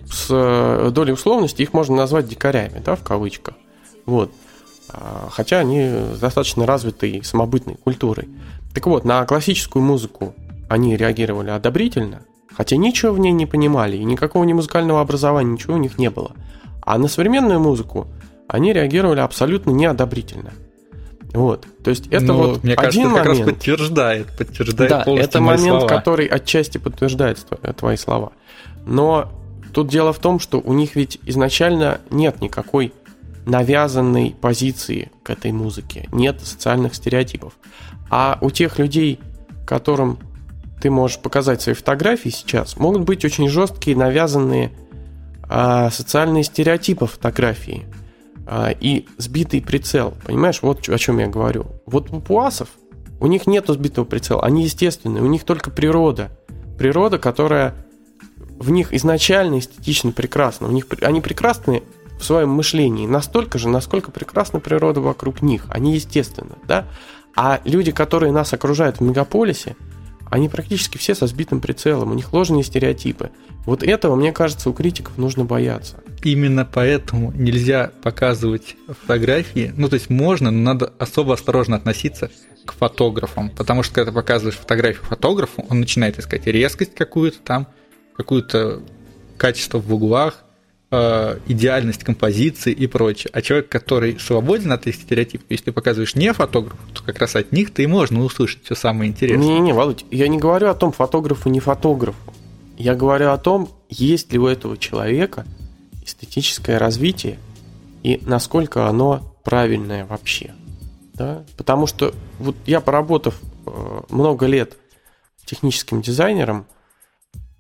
с долей условности их можно назвать дикарями, да, в кавычках. Вот. Хотя они с достаточно развитой самобытной культурой. Так вот, на классическую музыку они реагировали одобрительно, хотя ничего в ней не понимали, и никакого ни музыкального образования, ничего у них не было. А на современную музыку они реагировали абсолютно неодобрительно. Вот. То есть это ну, вот мне один кажется, момент. Как раз подтверждает, подтверждает да, полностью это мои момент, слова. который отчасти подтверждает твои слова. Но тут дело в том, что у них ведь изначально нет никакой навязанной позиции к этой музыке, нет социальных стереотипов. А у тех людей, которым ты можешь показать свои фотографии сейчас, могут быть очень жесткие, навязанные а, социальные стереотипы фотографии а, и сбитый прицел. Понимаешь, вот о чем я говорю. Вот у папуасов у них нету сбитого прицела, они естественные, у них только природа. Природа, которая в них изначально эстетично прекрасна. У них, они прекрасны в своем мышлении настолько же, насколько прекрасна природа вокруг них. Они естественны, да? А люди, которые нас окружают в мегаполисе, они практически все со сбитым прицелом, у них ложные стереотипы. Вот этого, мне кажется, у критиков нужно бояться. Именно поэтому нельзя показывать фотографии. Ну, то есть можно, но надо особо осторожно относиться к фотографам. Потому что, когда ты показываешь фотографию фотографу, он начинает искать резкость какую-то там, какое-то качество в углах, э, идеальность композиции и прочее. А человек, который свободен от этих стереотипов, если ты показываешь не фотографу, то как раз от них-то и можно услышать все самое интересное. Не-не-не, Володь, я не говорю о том, фотографу, не фотографу. Я говорю о том, есть ли у этого человека эстетическое развитие и насколько оно правильное вообще. Да? Потому что вот я, поработав много лет техническим дизайнером,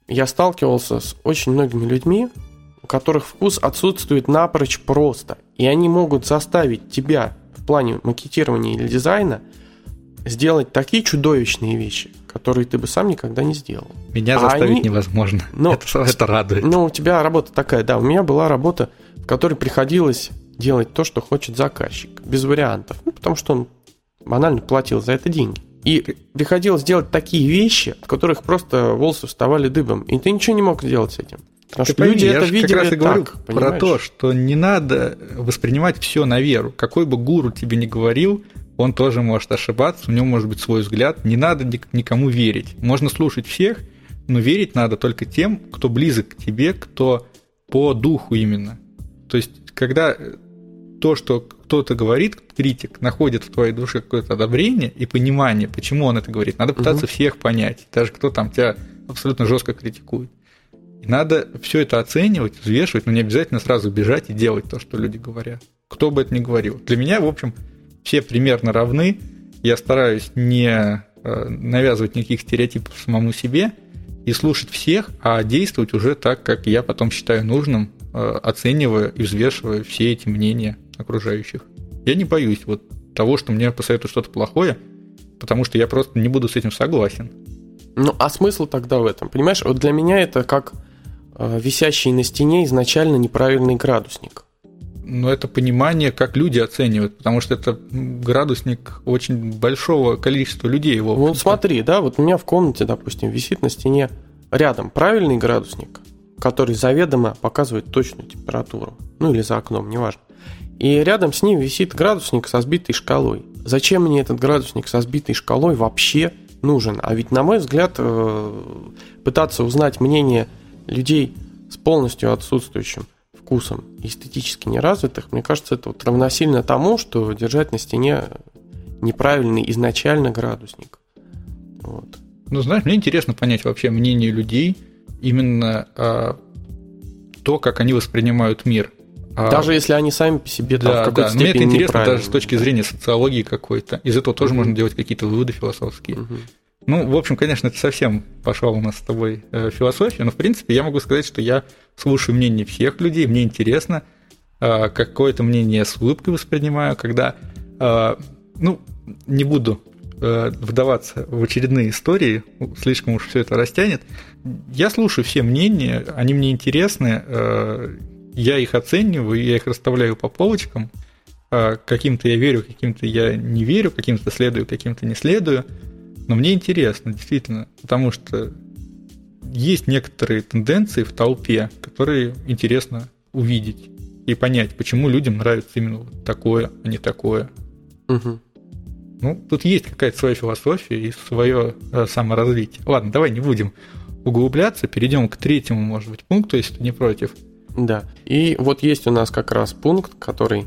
я сталкивался с очень многими людьми, у которых вкус отсутствует напрочь просто, и они могут заставить тебя в плане макетирования или дизайна сделать такие чудовищные вещи, которые ты бы сам никогда не сделал. Меня а заставить они... невозможно. Ну, это, это радует. Ну, у тебя работа такая, да. У меня была работа, в которой приходилось делать то, что хочет заказчик, без вариантов. Ну, потому что он банально платил за это деньги. И приходилось делать такие вещи, от которых просто волосы вставали дыбом. И ты ничего не мог сделать с этим. Потому ты что пойми, люди я это видели как раз и говорю так, про понимаешь? То, что не надо воспринимать все на веру. Какой бы гуру тебе ни говорил, он тоже может ошибаться, у него может быть свой взгляд. Не надо никому верить. Можно слушать всех, но верить надо только тем, кто близок к тебе, кто по духу именно. То есть, когда то, что кто-то говорит, критик, находит в твоей душе какое-то одобрение и понимание, почему он это говорит, надо пытаться угу. всех понять, даже кто там тебя абсолютно жестко критикует. И надо все это оценивать, взвешивать, но не обязательно сразу бежать и делать то, что люди говорят. Кто бы это ни говорил. Для меня, в общем, все примерно равны. Я стараюсь не навязывать никаких стереотипов самому себе и слушать всех, а действовать уже так, как я потом считаю нужным, оценивая и взвешивая все эти мнения окружающих. Я не боюсь вот того, что мне посоветуют что-то плохое, потому что я просто не буду с этим согласен. Ну, а смысл тогда в этом? Понимаешь, вот для меня это как висящий на стене изначально неправильный градусник. Но это понимание, как люди оценивают, потому что это градусник очень большого количества людей. Его. Ну, смотри, да, вот у меня в комнате, допустим, висит на стене рядом правильный градусник, который заведомо показывает точную температуру, ну или за окном, неважно. И рядом с ним висит градусник со сбитой шкалой. Зачем мне этот градусник со сбитой шкалой вообще нужен? А ведь, на мой взгляд, пытаться узнать мнение людей с полностью отсутствующим вкусом, эстетически неразвитых, мне кажется, это вот равносильно тому, что держать на стене неправильный изначально градусник. Вот. Ну, знаешь, мне интересно понять вообще мнение людей, именно а, то, как они воспринимают мир. А, даже если они сами по себе там, да, в какой-то да. степени мне это интересно неправильные. Даже с точки зрения социологии какой-то. Из этого тоже mm-hmm. можно делать какие-то выводы философские. Mm-hmm. Ну, в общем, конечно, это совсем пошла у нас с тобой э, философия, но, в принципе, я могу сказать, что я слушаю мнение всех людей, мне интересно, э, какое-то мнение с улыбкой воспринимаю, когда, э, ну, не буду э, вдаваться в очередные истории, слишком уж все это растянет, я слушаю все мнения, они мне интересны, э, я их оцениваю, я их расставляю по полочкам, э, каким-то я верю, каким-то я не верю, каким-то следую, каким-то не следую. Но мне интересно, действительно, потому что есть некоторые тенденции в толпе, которые интересно увидеть и понять, почему людям нравится именно вот такое, а не такое. Угу. Ну, тут есть какая-то своя философия и свое саморазвитие. Ладно, давай не будем углубляться, перейдем к третьему, может быть, пункту, если ты не против. Да, и вот есть у нас как раз пункт, который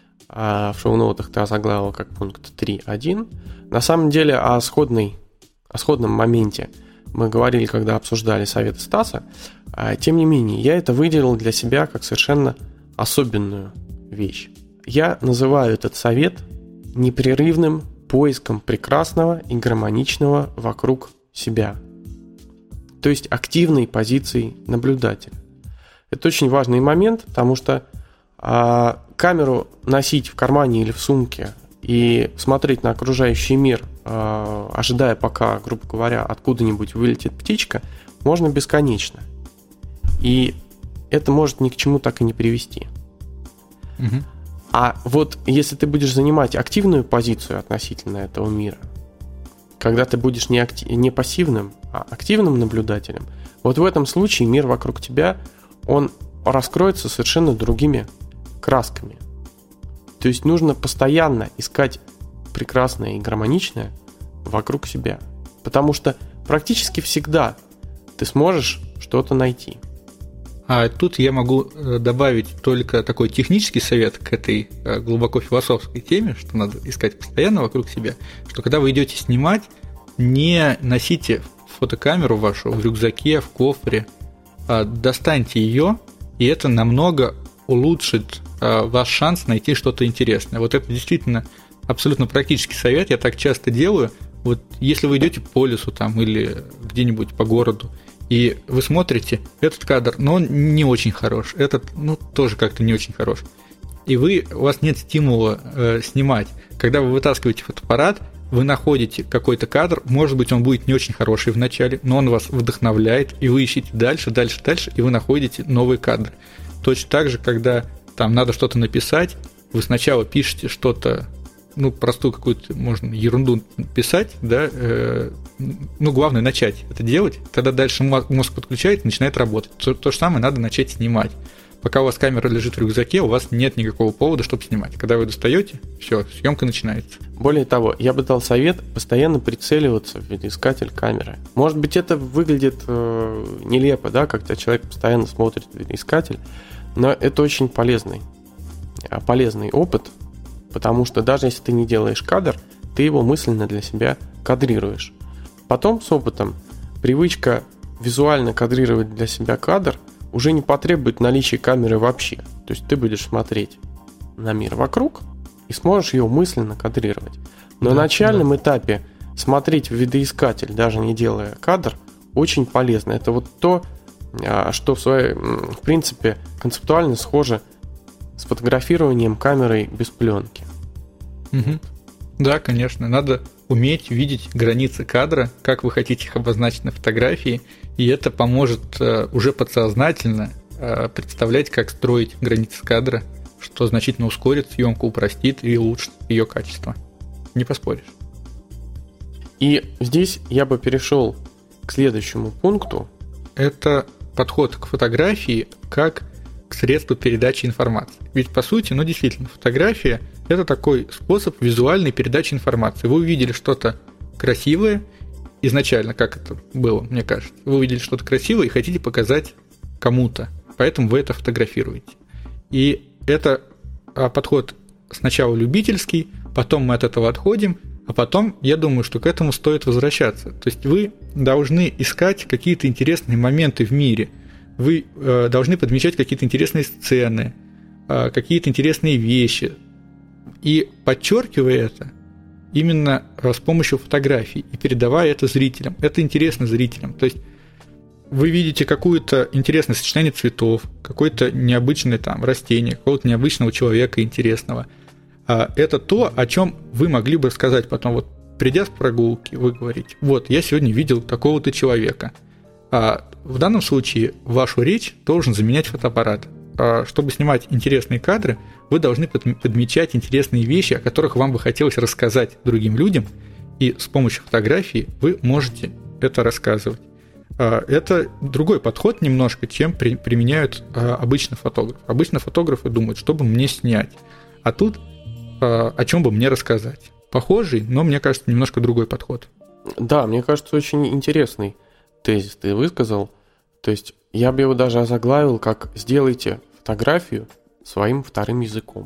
в шоу-ноутах ты озаглавил как пункт три точка один. На самом деле о, сходной, о сходном моменте мы говорили, когда обсуждали советы Стаса. Тем не менее, я это выделил для себя как совершенно особенную вещь. Я называю этот совет непрерывным поиском прекрасного и гармоничного вокруг себя. То есть активной позицией наблюдателя. Это очень важный момент, потому что а, камеру носить в кармане или в сумке и смотреть на окружающий мир, а, ожидая, пока, грубо говоря, откуда-нибудь вылетит птичка, можно бесконечно. И это может ни к чему так и не привести. Угу. А вот если ты будешь занимать активную позицию относительно этого мира, когда ты будешь не, актив, не пассивным, а активным наблюдателем, вот в этом случае мир вокруг тебя, он раскроется совершенно другими красками. То есть нужно постоянно искать прекрасное и гармоничное вокруг себя. Потому что практически всегда ты сможешь что-то найти. А тут я могу добавить только такой технический совет к этой глубоко философской теме, что надо искать постоянно вокруг себя, что когда вы идете снимать, не носите фотокамеру вашу в рюкзаке, в кофре, а достаньте ее, и это намного улучшит ваш шанс найти что-то интересное. Вот это действительно абсолютно практический совет, я так часто делаю. Вот если вы идете по лесу там или где-нибудь по городу, И вы смотрите, этот кадр, но он не очень хорош, этот, ну, тоже как-то не очень хорош. И вы, у вас нет стимула э, снимать. Когда вы вытаскиваете фотоаппарат, вы находите какой-то кадр, может быть, он будет не очень хороший в начале, но он вас вдохновляет, и вы ищете дальше, дальше, дальше, и вы находите новый кадр. Точно так же, когда там надо что-то написать, вы сначала пишете что-то, ну, простую какую-то, можно ерунду писать, да, э, ну, главное начать это делать, тогда дальше мозг подключает, начинает работать. То, то же самое надо начать снимать. Пока у вас камера лежит в рюкзаке, у вас нет никакого повода, чтобы снимать. Когда вы достаете, все, съемка начинается. Более того, я бы дал совет постоянно прицеливаться в видоискатель камеры. Может быть, это выглядит э, нелепо, да, когда человек постоянно смотрит в видоискатель, но это очень полезный, полезный опыт, потому что даже если ты не делаешь кадр, ты его мысленно для себя кадрируешь. Потом с опытом привычка визуально кадрировать для себя кадр уже не потребует наличия камеры вообще. То есть ты будешь смотреть на мир вокруг и сможешь его мысленно кадрировать. Но да, на начальном да. этапе смотреть в видоискатель, даже не делая кадр, очень полезно. Это вот то, что в, своей, в принципе концептуально схоже с фотографированием камерой без пленки. Угу. Да, конечно. Надо уметь видеть границы кадра, как вы хотите их обозначить на фотографии, и это поможет uh, уже подсознательно uh, представлять, как строить границы кадра, что значительно ускорит съемку, упростит и улучшит ее качество. Не поспоришь. И здесь я бы перешел к следующему пункту. Это подход к фотографии как к средству передачи информации. Ведь по сути, ну действительно, фотография – это такой способ визуальной передачи информации. Вы увидели что-то красивое, изначально, как это было, мне кажется. Вы увидели что-то красивое и хотите показать кому-то, поэтому вы это фотографируете. И это подход сначала любительский, потом мы от этого отходим, а потом, я думаю, что к этому стоит возвращаться. То есть вы должны искать какие-то интересные моменты в мире, вы э, должны подмечать какие-то интересные сцены, э, какие-то интересные вещи. И подчеркивая это именно э, с помощью фотографий и передавая это зрителям. Это интересно зрителям. То есть вы видите какое-то интересное сочетание цветов, какое-то необычное там растение, какого-то необычного человека интересного. А это то, о чем вы могли бы сказать потом. Вот придя с прогулки, вы говорите: вот, я сегодня видел такого-то человека. А в данном случае вашу речь должен заменять фотоаппарат. А чтобы снимать интересные кадры, вы должны подмечать интересные вещи, о которых вам бы хотелось рассказать другим людям, и с помощью фотографии вы можете это рассказывать. Это другой подход немножко, чем применяют обычно фотографы. Обычно фотографы думают, что бы мне снять, а тут о чем бы мне рассказать. Похожий, но, мне кажется, немножко другой подход. Да, мне кажется, очень интересный тезис ты высказал. То есть я бы его даже озаглавил как «сделайте фотографию своим вторым языком».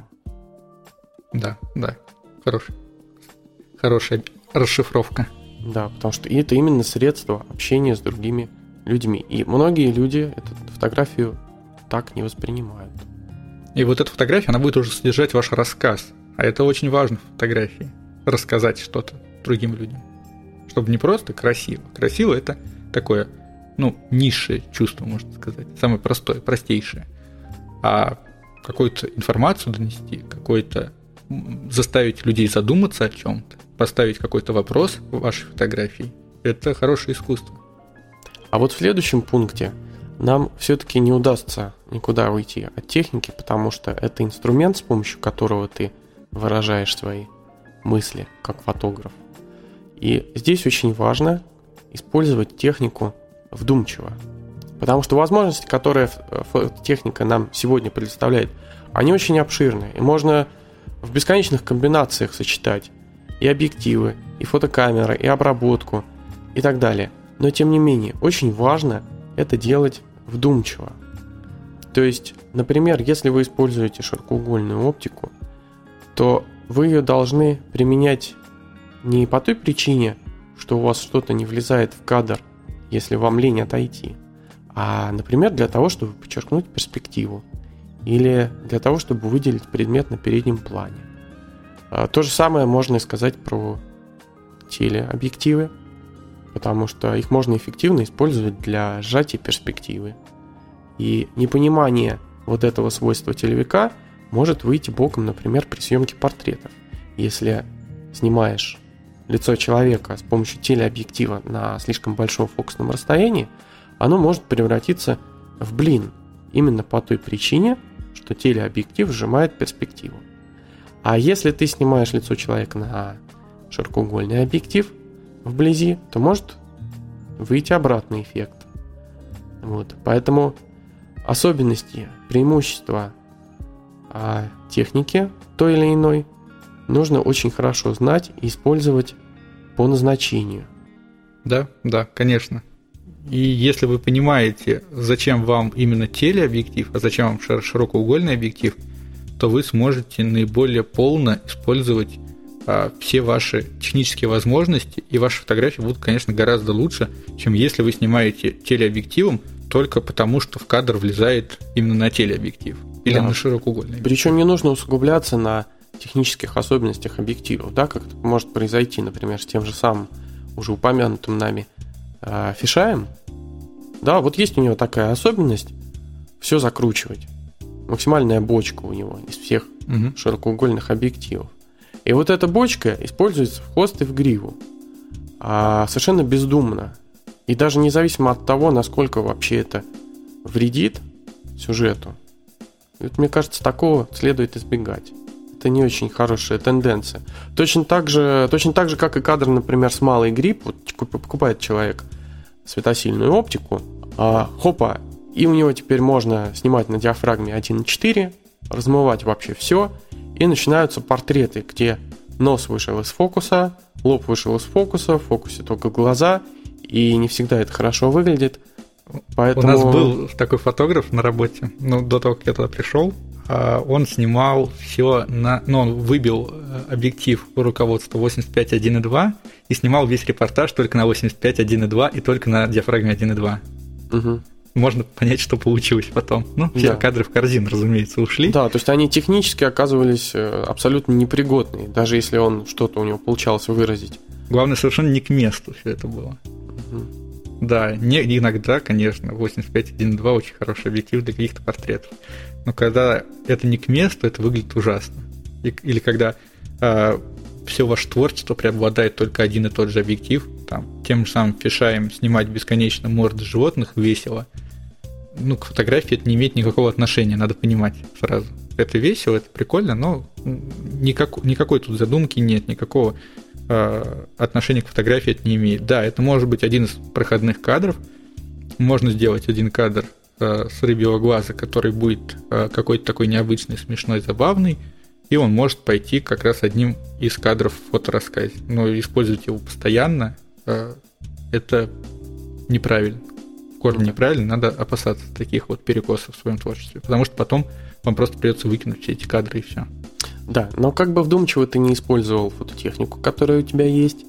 Да, да, хорошая, хорошая расшифровка. Да, потому что это именно средство общения с другими людьми. И многие люди эту фотографию так не воспринимают. И вот эта фотография, она будет уже содержать ваш рассказ. А это очень важно в фотографии. Рассказать что-то другим людям. Чтобы не просто красиво. Красиво – это такое, ну, низшее чувство, можно сказать. Самое простое, простейшее. А какую-то информацию донести, какой-то заставить людей задуматься о чем-то, поставить какой-то вопрос в вашей фотографии – это хорошее искусство. А вот в следующем пункте нам все-таки не удастся никуда уйти от техники, потому что это инструмент, с помощью которого ты выражаешь свои мысли как фотограф. И здесь очень важно использовать технику вдумчиво. Потому что возможности, которые техника нам сегодня предоставляет, они очень обширные. И можно в бесконечных комбинациях сочетать и объективы, и фотокамеры, и обработку, и так далее. Но тем не менее, очень важно это делать вдумчиво. То есть, например, если вы используете широкоугольную оптику, то вы ее должны применять не по той причине, что у вас что-то не влезает в кадр, если вам лень отойти, а, например, для того, чтобы подчеркнуть перспективу или для того, чтобы выделить предмет на переднем плане. То же самое можно сказать про телеобъективы. потому что их можно эффективно использовать для сжатия перспективы. И непонимание вот этого свойства телевика может выйти боком, например, при съемке портретов. Если снимаешь лицо человека с помощью телеобъектива на слишком большом фокусном расстоянии, оно может превратиться в блин именно по той причине, что телеобъектив сжимает перспективу. А если ты снимаешь лицо человека на широкоугольный объектив вблизи, то может выйти обратный эффект. Вот. Поэтому особенности, преимущества а, техники той или иной нужно очень хорошо знать и использовать по назначению. Да, да, конечно. И если вы понимаете, зачем вам именно телеобъектив, а зачем вам широкоугольный объектив, то вы сможете наиболее полно использовать а, все ваши технические возможности, и ваши фотографии будут, конечно, гораздо лучше, чем если вы снимаете телеобъективом только потому, что в кадр влезает именно на телеобъектив или да. на широкоугольный объектив. Причем не нужно усугубляться на технических особенностях объективов, да, как это может произойти, например, с тем же самым уже упомянутым нами э, фишаем. Да, вот есть у него такая особенность все закручивать. Максимальная бочка у него из всех угу. широкоугольных объективов. И вот эта бочка используется в хвост и в гриву. А совершенно бездумно. И даже независимо от того, насколько вообще это вредит сюжету. Вот, мне кажется, такого следует избегать. Это не очень хорошая тенденция. Точно так же, точно так же, как и кадр, например, с малой грипп. Вот покупает человек светосильную оптику, а, хопа, и у него теперь можно снимать на диафрагме один и четыре, размывать вообще все, и начинаются портреты, где нос вышел из фокуса, лоб вышел из фокуса, в фокусе только глаза, и не всегда это хорошо выглядит. Поэтому... У нас был такой фотограф на работе, ну, до того, как я туда пришел, он снимал все на... Ну, он выбил объектив по руководству восемьдесят пять один и два и снимал весь репортаж только на восемьдесят пять один и два и только на диафрагме один и два. Угу. Можно понять, что получилось потом. Ну, все да. кадры в корзину, разумеется, ушли. Да, то есть они технически оказывались абсолютно непригодны, даже если он что-то у него получалось выразить. Главное, совершенно не к месту все это было. Угу. Да, не, иногда, конечно, восемьдесят пять один и два очень хороший объектив для каких-то портретов. Но когда это не к месту, это выглядит ужасно. И, или когда э, все ваше творчество преобладает только один и тот же объектив, там, тем же самым фишаем снимать бесконечно морды животных весело, ну, к фотографии это не имеет никакого отношения, надо понимать сразу. Это весело, это прикольно, но никак, никакой тут задумки нет, никакого э, отношения к фотографии это не имеет. Да, это может быть один из проходных кадров, можно сделать один кадр э, с рыбьего глаза, который будет э, какой-то такой необычный, смешной, забавный, и он может пойти как раз одним из кадров в фоторассказе. Но использовать его постоянно э, это неправильно. Корни mm-hmm. неправильно, надо опасаться таких вот перекосов в своем творчестве, потому что потом вам просто придется выкинуть все эти кадры и все. Да, но как бы вдумчиво ты не использовал фототехнику, которая у тебя есть,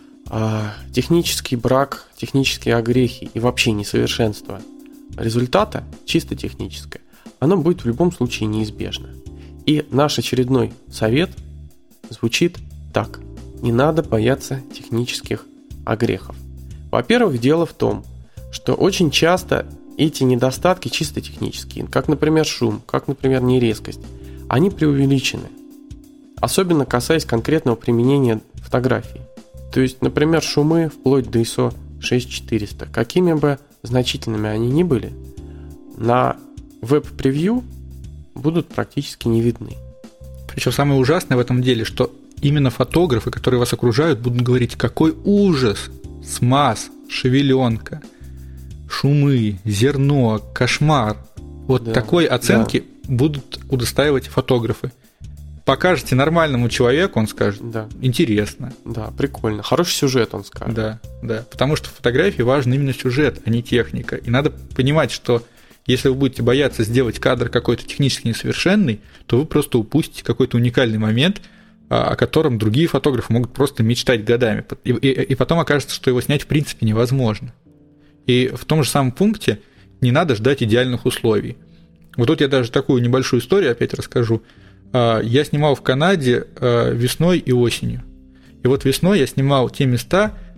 а технический брак, технические огрехи и вообще несовершенство результата, чисто техническое, оно будет в любом случае неизбежно. И наш очередной совет звучит так: не надо бояться технических огрехов. Во-первых, дело в том, что очень часто эти недостатки чисто технические, как, например, шум, как, например, нерезкость, они преувеличены, особенно касаясь конкретного применения фотографий. То есть, например, шумы вплоть до ай эс о шесть тысяч четыреста, какими бы значительными они ни были, на веб-превью будут практически не видны. Причем самое ужасное в этом деле, что именно фотографы, которые вас окружают, будут говорить: какой ужас, смаз, шевеленка, шумы, зерно, кошмар. Вот да, такой оценки да. будут удостаивать фотографы. Покажете нормальному человеку, он скажет: да. интересно. Да, прикольно. Хороший сюжет, он скажет. Да, да. Потому что в фотографии важен именно сюжет, а не техника. И надо понимать, что если вы будете бояться сделать кадр какой-то технически несовершенный, то вы просто упустите какой-то уникальный момент, о котором другие фотографы могут просто мечтать годами. И, и, и потом окажется, что его снять в принципе невозможно. И в том же самом пункте не надо ждать идеальных условий. Вот тут я даже такую небольшую историю опять расскажу. Я снимал в Канаде весной и осенью. И вот весной я снимал те места,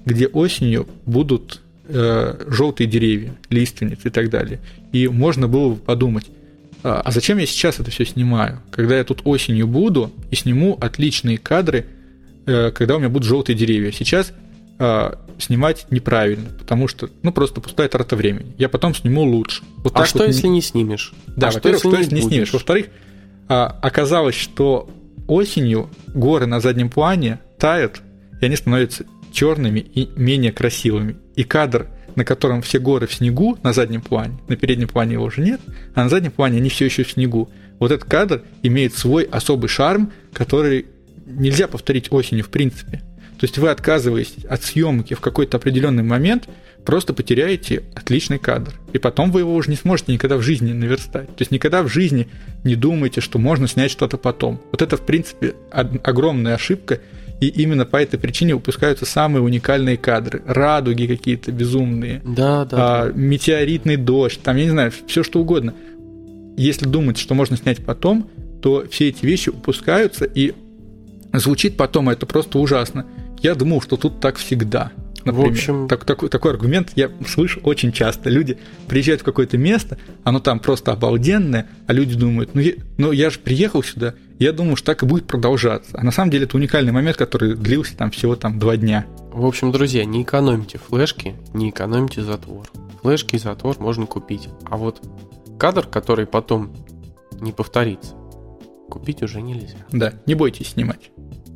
где осенью будут э, желтые деревья, лиственницы и так далее. И можно было бы подумать, а, а зачем я сейчас это все снимаю? Когда я тут осенью буду и сниму отличные кадры, э, когда у меня будут желтые деревья. Сейчас э, снимать неправильно, потому что, ну, просто пустая трата времени. Я потом сниму лучше. Вот а так что, вот если не снимешь? Да, а во-первых, что, что если если не, не снимешь? Во-вторых, а, оказалось, что осенью горы на заднем плане тают, и они становятся черными и менее красивыми. И кадр, на котором все горы в снегу на заднем плане, на переднем плане его уже нет, а на заднем плане они все еще в снегу. Вот этот кадр имеет свой особый шарм, который нельзя повторить осенью в принципе. То есть вы отказываетесь от съемки в какой-то определенный момент, просто потеряете отличный кадр. И потом вы его уже не сможете никогда в жизни наверстать. То есть никогда в жизни не думайте, что можно снять что-то потом. Вот это, в принципе, огромная ошибка. И именно по этой причине выпускаются самые уникальные кадры. Радуги какие-то безумные. Да, да, а, да. Метеоритный дождь. Там, я не знаю, все что угодно. Если думать, что можно снять потом, то все эти вещи упускаются. И звучит потом это просто ужасно. Я думал, что тут так всегда. Например, в общем... так, такой, такой аргумент я слышу очень часто. Люди приезжают в какое-то место, оно там просто обалденное, а люди думают, ну я, ну я же приехал сюда, я думаю, что так и будет продолжаться. А на самом деле это уникальный момент, который длился там всего там два дня. В общем, друзья, не экономьте флешки, не экономьте затвор. Флешки и затвор можно купить. А вот кадр, который потом не повторится, купить уже нельзя. Да, не бойтесь снимать.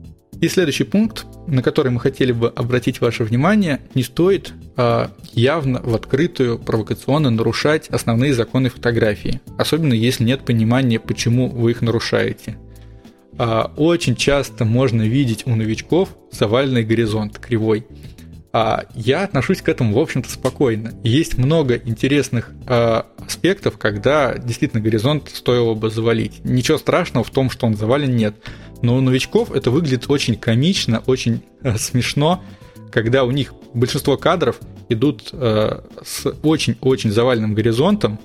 И следующий пункт, на который мы хотели бы обратить ваше внимание, не стоит а, явно в открытую провокационно нарушать основные законы фотографии, особенно если нет понимания, почему вы их нарушаете. А, очень часто можно видеть у новичков заваленный горизонт кривой. А я отношусь к этому, в общем-то, спокойно. Есть много интересных а, аспектов, когда действительно горизонт стоило бы завалить. Ничего страшного в том, что он завален, нет. Но у новичков это выглядит очень комично, очень э, смешно, когда у них большинство кадров идут э, с очень-очень заваленным горизонтом,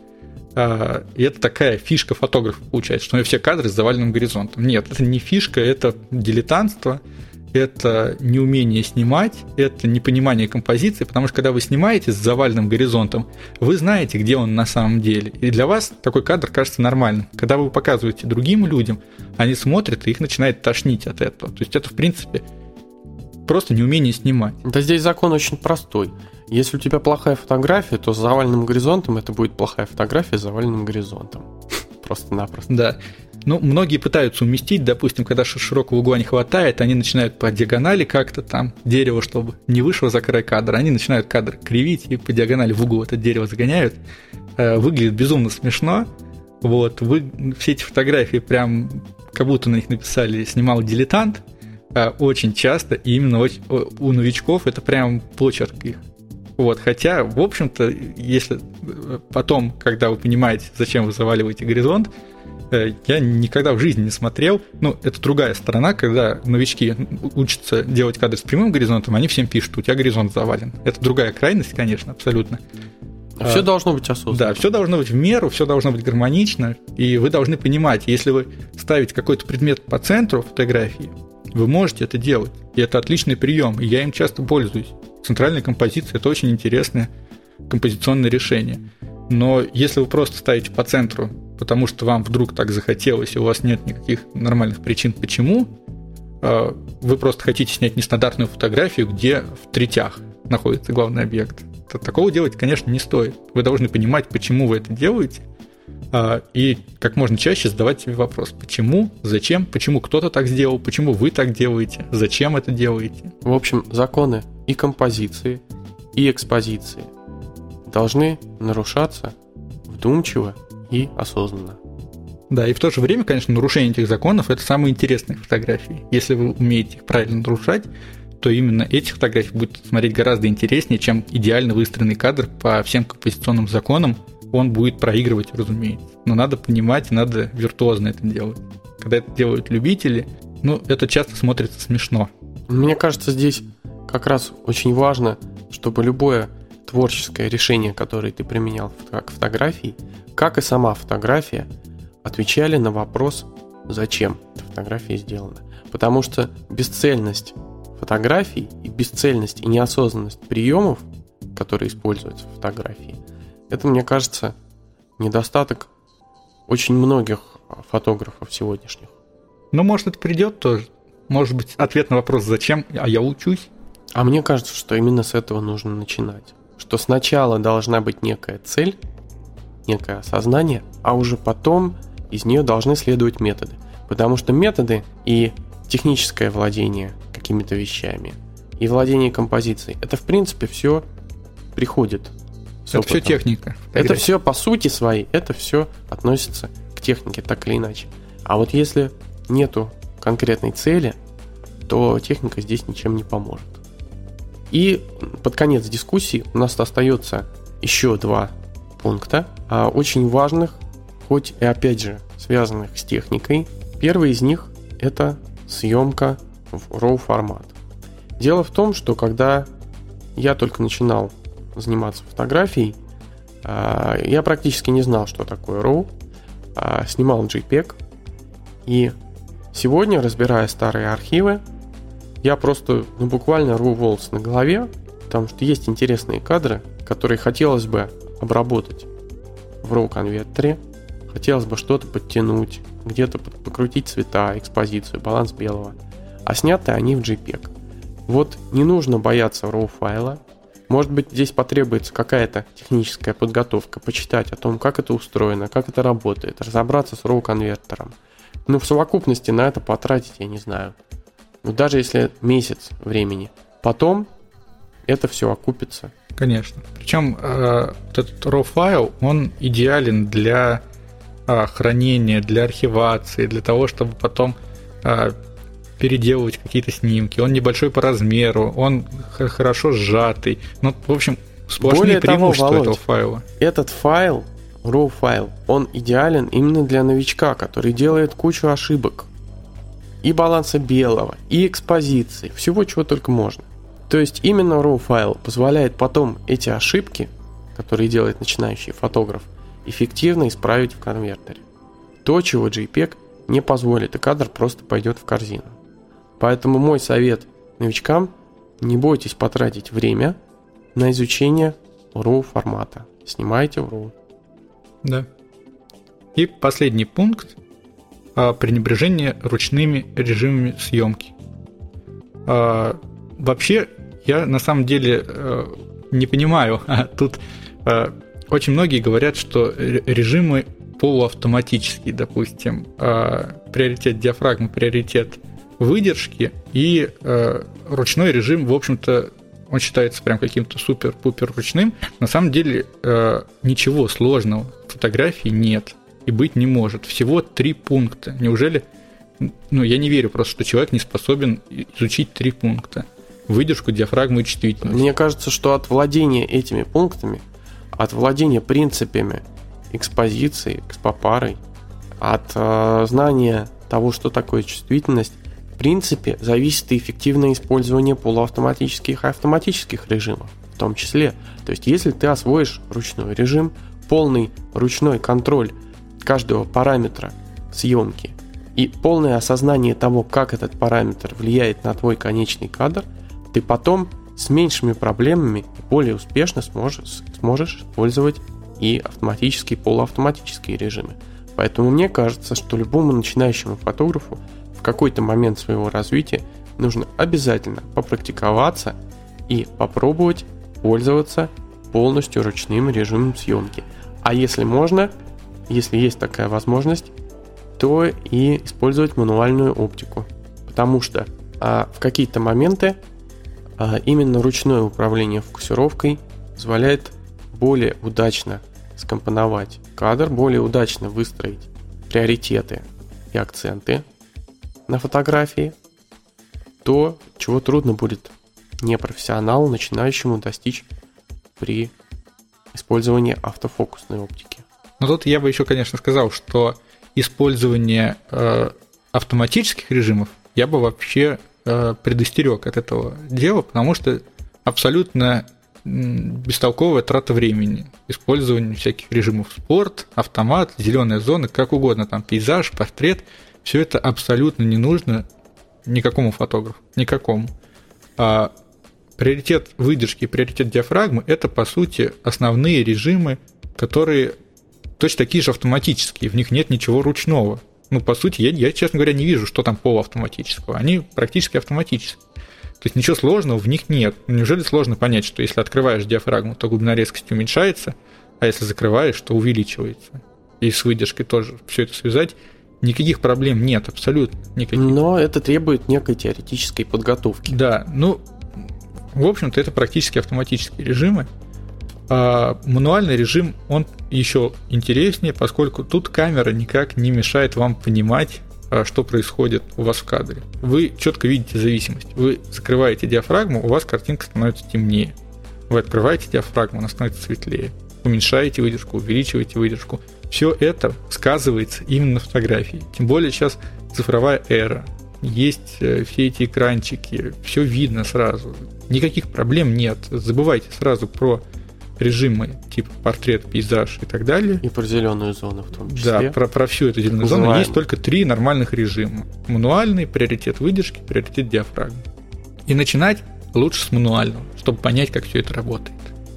э, и это такая фишка фотографа получается, что у него все кадры с заваленным горизонтом. Нет, это не фишка, это дилетантство, это неумение снимать, это непонимание композиции, потому что когда вы снимаете с заваленным горизонтом, вы знаете, где он на самом деле. И для вас такой кадр кажется нормальным. Когда вы показываете другим людям, они смотрят, и их начинает тошнить от этого. То есть это, в принципе, просто неумение снимать. Да здесь закон очень простой. Если у тебя плохая фотография, то с заваленным горизонтом это будет плохая фотография с заваленным горизонтом. Просто-напросто. Да. Ну, многие пытаются уместить, допустим, когда широкого угла не хватает, они начинают по диагонали как-то там дерево, чтобы не вышло за край кадра, они начинают кадр кривить и по диагонали в угол это дерево загоняют. Выглядит безумно смешно. Вот, вы все эти фотографии прям как будто на них написали «снимал дилетант», очень часто, и именно у новичков это прям почерк их. Вот, хотя, в общем-то, если потом, когда вы понимаете, зачем вы заваливаете горизонт, я никогда в жизни не смотрел. Ну, это другая сторона, когда новички учатся делать кадры с прямым горизонтом, они всем пишут, у тебя горизонт завален. Это другая крайность, конечно, абсолютно. Все а, должно быть осознанно. Да, все должно быть в меру, все должно быть гармонично, и вы должны понимать, если вы ставите какой-то предмет по центру фотографии, вы можете это делать, и это отличный прием, и я им часто пользуюсь. Центральная композиция – это очень интересное композиционное решение. Но если вы просто ставите по центру, потому что вам вдруг так захотелось, и у вас нет никаких нормальных причин, почему, вы просто хотите снять нестандартную фотографию, где в третях находится главный объект. Такого делать, конечно, не стоит. Вы должны понимать, почему вы это делаете, и как можно чаще задавать себе вопрос, почему, зачем, почему кто-то так сделал, почему вы так делаете, зачем это делаете. В общем, законы и композиции, и экспозиции должны нарушаться вдумчиво и осознанно. Да, и в то же время, конечно, нарушение этих законов – это самые интересные фотографии. Если вы умеете их правильно нарушать, то именно эти фотографии будут смотреть гораздо интереснее, чем идеально выстроенный кадр по всем композиционным законам. Он будет проигрывать, разумеется. Но надо понимать, надо виртуозно это делать. Когда это делают любители, ну, это часто смотрится смешно. Мне кажется, здесь как раз очень важно, чтобы любое творческое решение, которое ты применял к фотографии, как и сама фотография, отвечали на вопрос, зачем эта фотография сделана. Потому что бесцельность фотографий и бесцельность и неосознанность приемов, которые используются в фотографии, это, мне кажется, недостаток очень многих фотографов сегодняшних. Ну, может, это придет тоже. Может быть, ответ на вопрос «Зачем?», а я учусь. А мне кажется, что именно с этого нужно начинать. Что сначала должна быть некая цель, некое осознание, а уже потом из нее должны следовать методы. Потому что методы и техническое владение какими-то вещами, и владение композицией, это, в принципе, все приходит с Это опытом. все техника. Это все по сути своей, это все относится к технике, так или иначе. А вот если нету конкретной цели, то техника здесь ничем не поможет. И под конец дискуссии у нас остается еще два пункта, очень важных, хоть и опять же связанных с техникой. Первый из них – это съемка в роу формат. Дело в том, что когда я только начинал заниматься фотографией, я практически не знал, что такое роу, снимал JPEG, и сегодня, разбирая старые архивы, я просто, ну, буквально рву волосы на голове, потому что есть интересные кадры, которые хотелось бы обработать в роу-конвертере, хотелось бы что-то подтянуть, где-то покрутить цвета, экспозицию, баланс белого, а сняты они в JPEG. Вот не нужно бояться роу-файла. Может быть, здесь потребуется какая-то техническая подготовка, почитать о том, как это устроено, как это работает, разобраться с роу-конвертером. Ну, в совокупности на это потратить, я не знаю, ну, даже если месяц времени. Потом это все окупится. Конечно. Причем э, этот RAW-файл, он идеален для э, хранения, для архивации, для того, чтобы потом э, переделывать какие-то снимки. Он небольшой по размеру, он х- хорошо сжатый. Ну, в общем, сплошные преимущества этого файла. Этот файл, RAW-файл, он идеален именно для новичка, который делает кучу ошибок. И баланса белого, и экспозиции, всего чего только можно. То есть именно RAW-файл позволяет потом эти ошибки, которые делает начинающий фотограф, эффективно исправить в конвертере. То, чего JPEG не позволит, и кадр просто пойдет в корзину. Поэтому мой совет новичкам: не бойтесь потратить время на изучение RAW-формата. Снимайте в RAW. Да. И последний пункт. Пренебрежение ручными режимами съемки. Вообще, я на самом деле не понимаю, тут очень многие говорят, что режимы полуавтоматические, допустим, приоритет диафрагмы, приоритет выдержки, и ручной режим, в общем-то, он считается прям каким-то супер-пупер ручным. На самом деле ничего сложного в фотографии нет. И быть не может. Всего три пункта. Неужели... Ну, я не верю просто, что человек не способен изучить три пункта. Выдержку, диафрагму и чувствительность. Мне кажется, что от владения этими пунктами, от владения принципами экспозиции, экспопарой, от э, знания того, что такое чувствительность, в принципе, зависит и эффективное использование полуавтоматических и автоматических режимов, в том числе. То есть, если ты освоишь ручной режим, полный ручной контроль каждого параметра съемки и полное осознание того, как этот параметр влияет на твой конечный кадр, ты потом с меньшими проблемами и более успешно сможешь, сможешь использовать и автоматические, и полуавтоматические режимы. Поэтому мне кажется, что любому начинающему фотографу в какой-то момент своего развития нужно обязательно попрактиковаться и попробовать пользоваться полностью ручным режимом съемки. А если можно, если есть такая возможность, то и использовать мануальную оптику. Потому что а, в какие-то моменты а, именно ручное управление фокусировкой позволяет более удачно скомпоновать кадр, более удачно выстроить приоритеты и акценты на фотографии. То, чего трудно будет непрофессионалу, начинающему достичь при использовании автофокусной оптики. Но тут я бы еще, конечно, сказал, что использование э, автоматических режимов я бы вообще э, предостерег от этого дела, потому что абсолютно бестолковая трата времени. Использование всяких режимов спорт, автомат, зеленая зона, как угодно, там пейзаж, портрет. Все это абсолютно не нужно никакому фотографу, никакому. А приоритет выдержки и приоритет диафрагмы – это, по сути, основные режимы, которые точно такие же автоматические, в них нет ничего ручного. Ну, по сути, я, я, честно говоря, не вижу, что там полуавтоматического. Они практически автоматические. То есть ничего сложного в них нет. Неужели сложно понять, что если открываешь диафрагму, то глубина резкости уменьшается, а если закрываешь, то увеличивается? И с выдержкой тоже все это связать. Никаких проблем нет, абсолютно никаких. Но это требует некой теоретической подготовки. Да, ну, в общем-то, это практически автоматические режимы. А мануальный режим, он еще интереснее, поскольку тут камера никак не мешает вам понимать, что происходит у вас в кадре. Вы четко видите зависимость. Вы закрываете диафрагму, у вас картинка становится темнее. Вы открываете диафрагму, она становится светлее. Уменьшаете выдержку, увеличиваете выдержку. Все это сказывается именно на фотографии. Тем более сейчас цифровая эра. Есть все эти экранчики, все видно сразу. Никаких проблем нет. Забывайте сразу про режимы типа портрет, пейзаж и так далее. И про зеленую зону в том числе. Да, про, про всю эту зеленую зону есть только три нормальных режима. Мануальный, приоритет выдержки, приоритет диафрагмы. И начинать лучше с мануального, чтобы понять, как все это работает.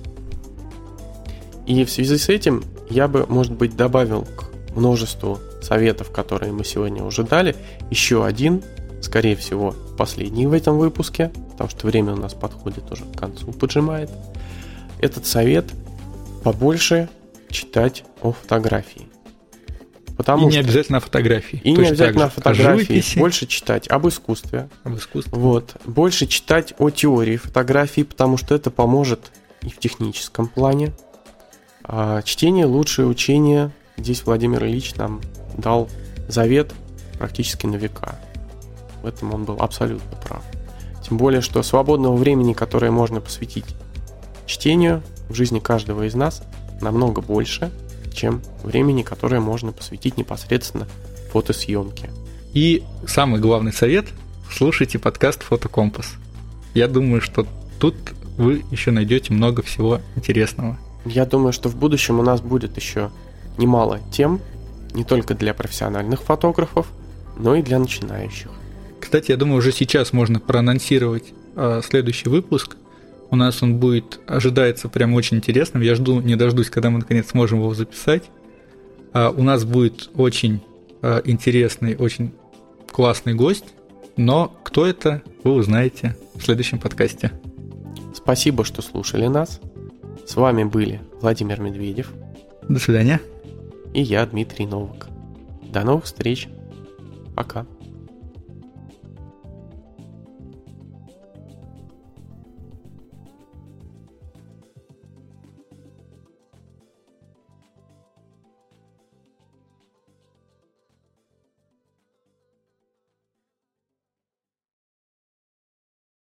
И в связи с этим я бы, может быть, добавил к множеству советов, которые мы сегодня уже дали, еще один, скорее всего, последний в этом выпуске, потому что время у нас подходит уже к концу, поджимает. Этот совет – побольше читать о фотографии. Потому и не что... обязательно о фотографии. И не обязательно о фотографии. О больше читать об искусстве. Об искусстве. Вот. Больше читать о теории фотографии, потому что это поможет и в техническом плане. А чтение – лучшее учение. Здесь Владимир Ильич нам дал завет практически на века. В этом он был абсолютно прав. Тем более, что свободного времени, которое можно посвятить чтению в жизни каждого из нас, намного больше, чем времени, которое можно посвятить непосредственно фотосъемке. И самый главный совет – слушайте подкаст «Фотокомпас». Я думаю, что тут вы еще найдете много всего интересного. Я думаю, что в будущем у нас будет еще немало тем, не только для профессиональных фотографов, но и для начинающих. Кстати, я думаю, уже сейчас можно проанонсировать э, следующий выпуск. У нас он будет, ожидается прям очень интересным. Я жду, не дождусь, когда мы наконец сможем его записать. А у нас будет очень а, интересный, очень классный гость. Но кто это, вы узнаете в следующем подкасте. Спасибо, что слушали нас. С вами были Владимир Медведев. До свидания. И я, Дмитрий Новак. До новых встреч. Пока.